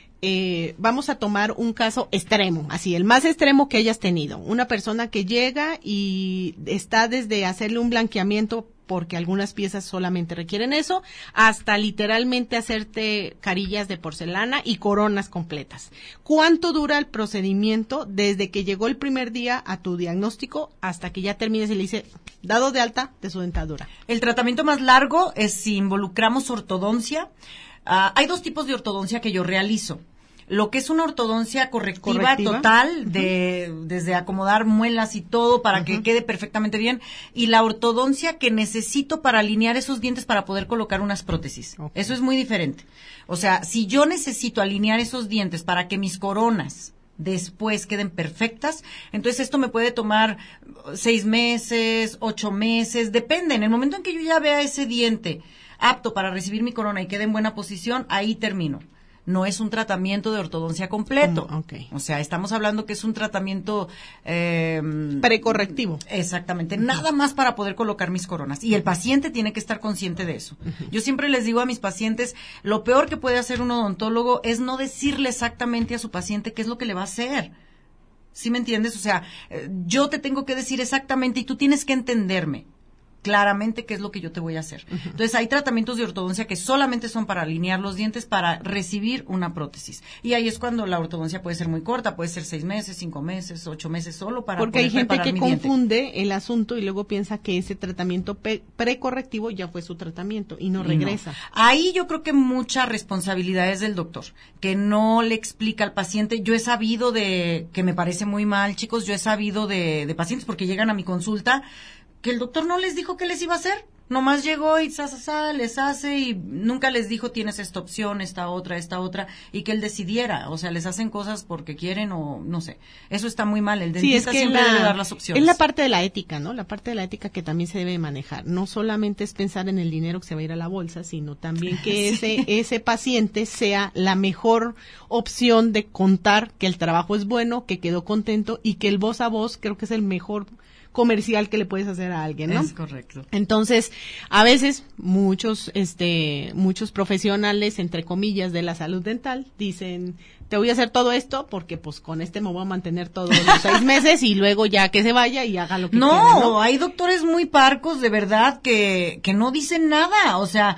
Eh, vamos a tomar un caso extremo, así, el más extremo que hayas tenido. Una persona que llega y está desde hacerle un blanqueamiento, porque algunas piezas solamente requieren eso, hasta literalmente hacerte carillas de porcelana y coronas completas. ¿Cuánto dura el procedimiento desde que llegó el primer día a tu diagnóstico hasta que ya termines y le dice, dado de alta de su dentadura? El tratamiento más largo es si involucramos ortodoncia. Uh, hay dos tipos de ortodoncia que yo realizo. Lo que es una ortodoncia correctiva, correctiva. total, de uh-huh. desde acomodar muelas y todo para uh-huh. que quede perfectamente bien, y la ortodoncia que necesito para alinear esos dientes para poder colocar unas prótesis. Okay. Eso es muy diferente. O sea, si yo necesito alinear esos dientes para que mis coronas después queden perfectas, entonces esto me puede tomar seis meses, ocho meses, depende. En el momento en que yo ya vea ese diente apto para recibir mi corona y quede en buena posición, ahí termino. No es un tratamiento de ortodoncia completo. Oh, okay. O sea, estamos hablando que es un tratamiento eh, precorrectivo. Exactamente, uh-huh. nada más para poder colocar mis coronas. Y el paciente tiene que estar consciente de eso. Uh-huh. Yo siempre les digo a mis pacientes, lo peor que puede hacer un odontólogo es no decirle exactamente a su paciente qué es lo que le va a hacer. ¿Sí me entiendes? O sea, yo te tengo que decir exactamente y tú tienes que entenderme claramente qué es lo que yo te voy a hacer. Uh-huh. Entonces, hay tratamientos de ortodoncia que solamente son para alinear los dientes para recibir una prótesis. Y ahí es cuando la ortodoncia puede ser muy corta, puede ser seis meses, cinco meses, ocho meses, solo para Porque poder hay gente que confunde diente. el asunto y luego piensa que ese tratamiento pe- precorrectivo ya fue su tratamiento y no regresa. No. Ahí yo creo que mucha responsabilidad es del doctor, que no le explica al paciente. Yo he sabido de, que me parece muy mal, chicos, yo he sabido de, de pacientes porque llegan a mi consulta que el doctor no les dijo qué les iba a hacer. Nomás llegó y sa, sa, sa, les hace y nunca les dijo tienes esta opción, esta otra, esta otra, y que él decidiera. O sea, les hacen cosas porque quieren o no sé. Eso está muy mal. El dentista sí, es que siempre la, debe dar las opciones. Es la parte de la ética, ¿no? La parte de la ética que también se debe manejar. No solamente es pensar en el dinero que se va a ir a la bolsa, sino también que sí. ese ese paciente sea la mejor opción de contar que el trabajo es bueno, que quedó contento y que el voz a voz creo que es el mejor comercial que le puedes hacer a alguien, ¿no? Es correcto. Entonces, a veces muchos este muchos profesionales entre comillas de la salud dental dicen, te voy a hacer todo esto porque pues con este me voy a mantener todos los seis meses y luego ya que se vaya y haga lo que no, quiera, ¿no? Hay doctores muy parcos de verdad que que no dicen nada, o sea,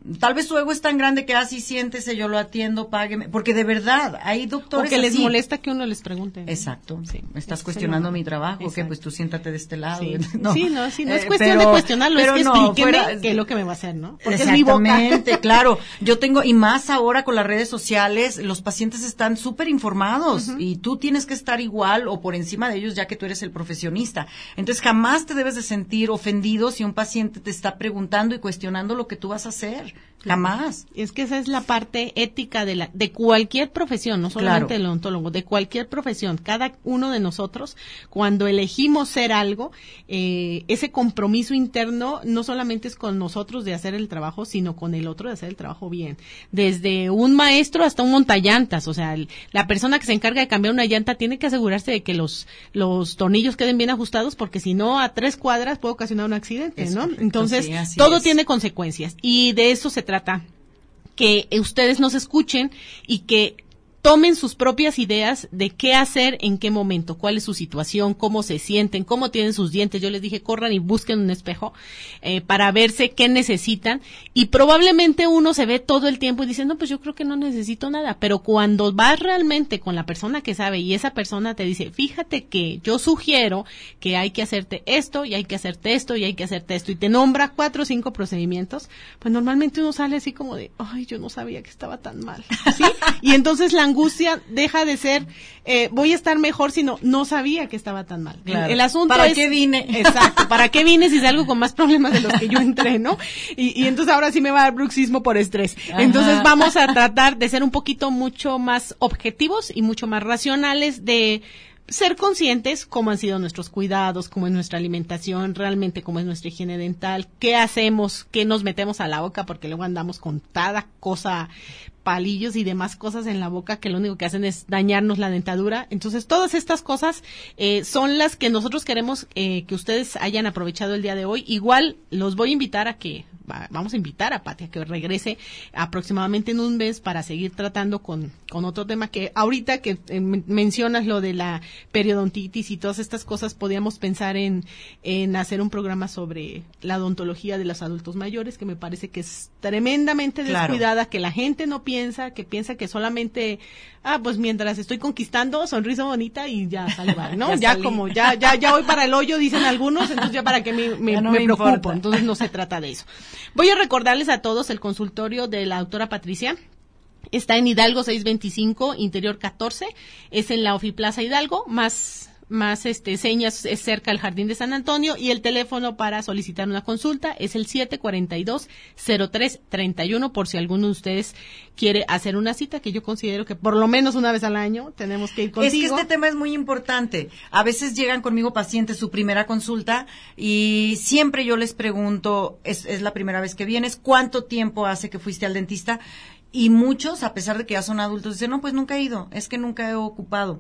Tal vez su ego es tan grande que así siéntese, yo lo atiendo, págueme, porque de verdad hay doctores o que les así. molesta que uno les pregunte. Exacto, sí. Me estás Ese cuestionando no. mi trabajo, Exacto. que pues tú siéntate de este lado. Sí, no, sí, no, sí, no es eh, cuestión pero, de cuestionarlo, es que no, explíqueme fuera, qué es lo que me va a hacer, ¿no? Porque exactamente, es mi boca. Claro. Yo tengo, y más ahora con las redes sociales, los pacientes están súper informados, uh-huh. y tú tienes que estar igual o por encima de ellos ya que tú eres el profesionista. Entonces jamás te debes de sentir ofendido si un paciente te está preguntando y cuestionando lo que tú vas a hacer. Jamás. Es que esa es la parte ética de la de cualquier profesión, no solamente claro. del odontólogo, de cualquier profesión. Cada uno de nosotros, cuando elegimos ser algo, eh, ese compromiso interno no solamente es con nosotros de hacer el trabajo, sino con el otro de hacer el trabajo bien. Desde un maestro hasta un montallantas, o sea, el, la persona que se encarga de cambiar una llanta tiene que asegurarse de que los los tornillos queden bien ajustados, porque si no, a tres cuadras puede ocasionar un accidente, es ¿no? correcto, Entonces, sí, todo es. tiene consecuencias, y de eso se trata, que ustedes nos escuchen y que tomen sus propias ideas de qué hacer, en qué momento, cuál es su situación, cómo se sienten, cómo tienen sus dientes. Yo les dije, corran y busquen un espejo eh, para verse qué necesitan, y probablemente uno se ve todo el tiempo y dice, no, pues yo creo que no necesito nada, pero cuando vas realmente con la persona que sabe y esa persona te dice, fíjate que yo sugiero que hay que hacerte esto y hay que hacerte esto y hay que hacerte esto, y te nombra cuatro o cinco procedimientos, pues normalmente uno sale así como de, ay, yo no sabía que estaba tan mal, ¿sí? Y entonces la angustia deja de ser, eh, voy a estar mejor, sino no sabía que estaba tan mal. Claro. El, el asunto ¿Para es, qué vine? Exacto, ¿para qué vine si salgo con más problemas de los que yo entré, no? Y, y entonces ahora sí me va a dar bruxismo por estrés. Ajá. Entonces vamos a tratar de ser un poquito mucho más objetivos y mucho más racionales, de ser conscientes cómo han sido nuestros cuidados, cómo es nuestra alimentación, realmente cómo es nuestra higiene dental, qué hacemos, qué nos metemos a la boca, porque luego andamos con cada cosa, palillos y demás cosas en la boca que lo único que hacen es dañarnos la dentadura. Entonces, todas estas cosas eh, son las que nosotros queremos eh, que ustedes hayan aprovechado el día de hoy. Igual los voy a invitar a que, va, vamos a invitar a Pati a que regrese aproximadamente en un mes para seguir tratando con, con otro tema que ahorita que eh, mencionas lo de la periodontitis y todas estas cosas, podríamos pensar en, en hacer un programa sobre la odontología de los adultos mayores, que me parece que es tremendamente descuidada, claro. Que la gente no piensa piensa, que piensa que solamente, ah, pues mientras estoy conquistando, sonrisa bonita y ya sale, ¿no? ya, ya como, ya, ya, ya voy para el hoyo, dicen algunos, entonces ya para qué me, me, no me, me preocupo, importa. Entonces no se trata de eso. Voy a recordarles a todos el consultorio de la doctora Patricia. Está en Hidalgo seiscientos veinticinco, Interior catorce, es en la Ofiplaza Hidalgo, más más este señas es cerca del Jardín de San Antonio, y el teléfono para solicitar una consulta es el siete cuatro dos, cero tres tres uno, por si alguno de ustedes quiere hacer una cita, que yo considero que por lo menos una vez al año tenemos que ir contigo. Es que este tema es muy importante. A veces llegan conmigo pacientes su primera consulta y siempre yo les pregunto, es, es la primera vez que vienes, ¿cuánto tiempo hace que fuiste al dentista? Y muchos, a pesar de que ya son adultos, dicen, no, pues nunca he ido, es que nunca he ocupado.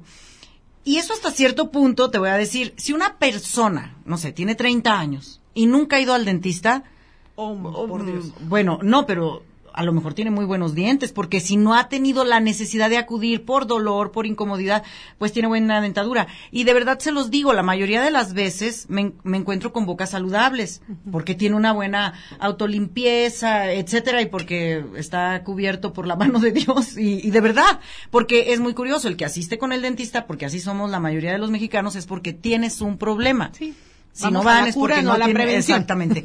Y eso hasta cierto punto, te voy a decir, si una persona, no sé, tiene treinta años y nunca ha ido al dentista, oh, oh, por Dios. Bueno, no, pero a lo mejor tiene muy buenos dientes, porque si no ha tenido la necesidad de acudir por dolor, por incomodidad, pues tiene buena dentadura. Y de verdad se los digo, la mayoría de las veces me, me encuentro con bocas saludables, porque tiene una buena autolimpieza, etcétera, y porque está cubierto por la mano de Dios, y, y de verdad, porque es muy curioso, el que asiste con el dentista, porque así somos la mayoría de los mexicanos, es porque tienes un problema. Sí. Si Vamos no van es porque no, no tienen, exactamente.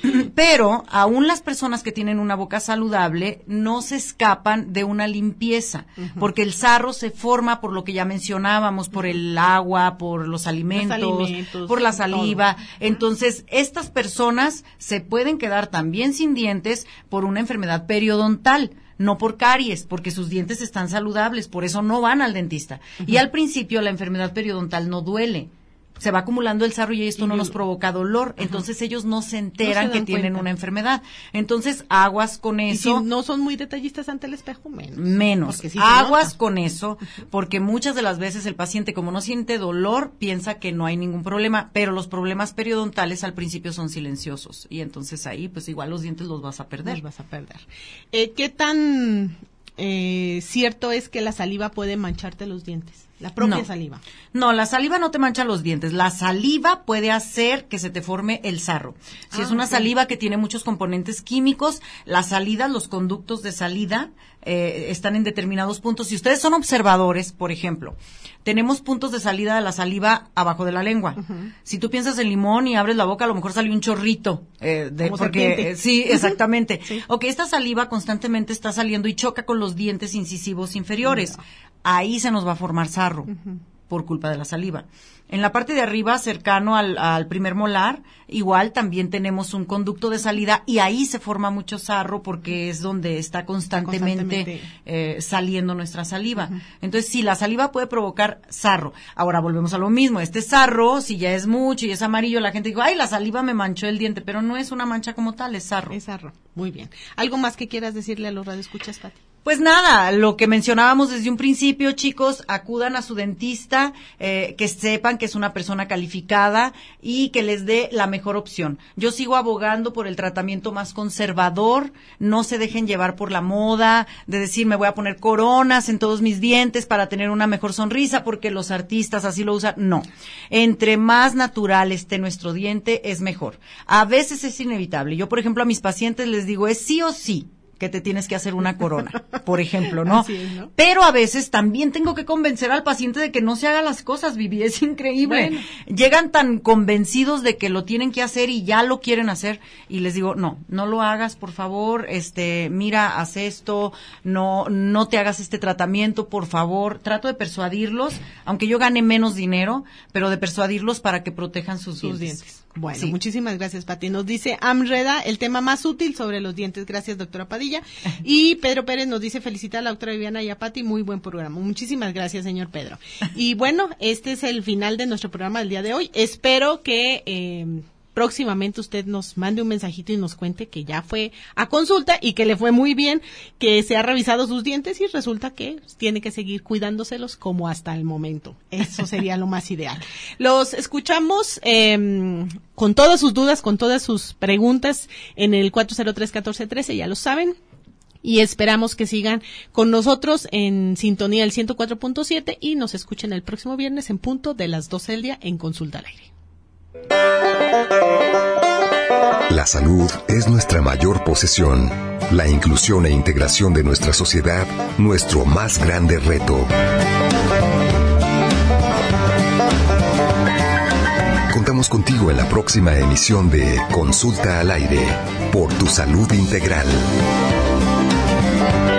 Pero aún las personas que tienen una boca saludable no se escapan de una limpieza, uh-huh. porque el sarro se forma por lo que ya mencionábamos, por el agua, por los alimentos, los alimentos por la saliva. Todo. Entonces, estas personas se pueden quedar también sin dientes por una enfermedad periodontal. No por caries, porque sus dientes están saludables, por eso no van al dentista. Uh-huh. Y al principio la enfermedad periodontal no duele. Se va acumulando el sarro y esto y no nos provoca dolor, uh-huh. entonces ellos no se enteran no se que tienen cuenta. Una enfermedad. Entonces, aguas con eso. Y si no son muy detallistas ante el espejo, menos. Menos. Sí aguas con eso, porque muchas de las veces el paciente, como no siente dolor, piensa que no hay ningún problema, pero los problemas periodontales al principio son silenciosos, y entonces ahí, pues igual los dientes los vas a perder. Los vas a perder. Eh, ¿Qué tan eh, cierto es que la saliva puede mancharte los dientes. La propia no. saliva. No, la saliva no te mancha los dientes. La saliva puede hacer que se te forme el sarro. Si ah, es una okay. saliva que tiene muchos componentes químicos, la salida, los conductos de salida eh, están en determinados puntos. Si ustedes son observadores, por ejemplo, tenemos puntos de salida de la saliva abajo de la lengua. Uh-huh. Si tú piensas en limón y abres la boca, a lo mejor sale un chorrito. Eh, de, porque eh, Sí, exactamente. Sí. Ok, esta saliva constantemente está saliendo y choca con los dientes incisivos inferiores. No. Ahí se nos va a formar sarro uh-huh. por culpa de la saliva. En la parte de arriba, cercano al, al primer molar, igual también tenemos un conducto de salida y ahí se forma mucho sarro porque es donde está constantemente, constantemente. Eh, saliendo nuestra saliva. Uh-huh. Entonces, sí, la saliva puede provocar sarro. Ahora volvemos a lo mismo. Este sarro, si ya es mucho y es amarillo, la gente dice, ay, la saliva me manchó el diente, pero no es una mancha como tal, es sarro. Es sarro. Muy bien. ¿Algo más que quieras decirle a los radioescuchas, Pati? Pues nada, lo que mencionábamos desde un principio, chicos, acudan a su dentista, eh, que sepan que es una persona calificada y que les dé la mejor opción. Yo sigo abogando por el tratamiento más conservador, no se dejen llevar por la moda de decir me voy a poner coronas en todos mis dientes para tener una mejor sonrisa porque los artistas así lo usan. No, entre más natural esté nuestro diente es mejor. A veces es inevitable. Yo, por ejemplo, a mis pacientes les digo es sí o sí que te tienes que hacer una corona, por ejemplo, ¿no? Así es, ¿no? Pero a veces también tengo que convencer al paciente de que no se haga las cosas, Vivi, es increíble. Bueno. Llegan tan convencidos de que lo tienen que hacer y ya lo quieren hacer y les digo, no, no lo hagas, por favor, este, mira, haz esto, no, no te hagas este tratamiento, por favor. Trato de persuadirlos, aunque yo gane menos dinero, pero de persuadirlos para que protejan sus, sus dientes. dientes. Bueno, sí. Muchísimas gracias, Pati. Nos dice Amreda, el tema más útil sobre los dientes. Gracias, doctora Padilla. Y Pedro Pérez nos dice, felicita a la doctora Viviana y a Pati, muy buen programa. Muchísimas gracias, señor Pedro. Y bueno, este es el final de nuestro programa del día de hoy. Espero que eh, próximamente usted nos mande un mensajito y nos cuente que ya fue a consulta y que le fue muy bien, que se ha revisado sus dientes y resulta que tiene que seguir cuidándoselos como hasta el momento. Eso sería lo más ideal. Los escuchamos eh, con todas sus dudas, con todas sus preguntas en el cuatro cero tres, catorce trece, ya lo saben. Y esperamos que sigan con nosotros en sintonía el ciento cuatro punto siete y nos escuchen el próximo viernes en punto de las doce del día en Consulta al Aire. La salud es nuestra mayor posesión. La inclusión e integración de nuestra sociedad, nuestro más grande reto. Contamos contigo en la próxima emisión de Consulta al Aire, por tu salud integral.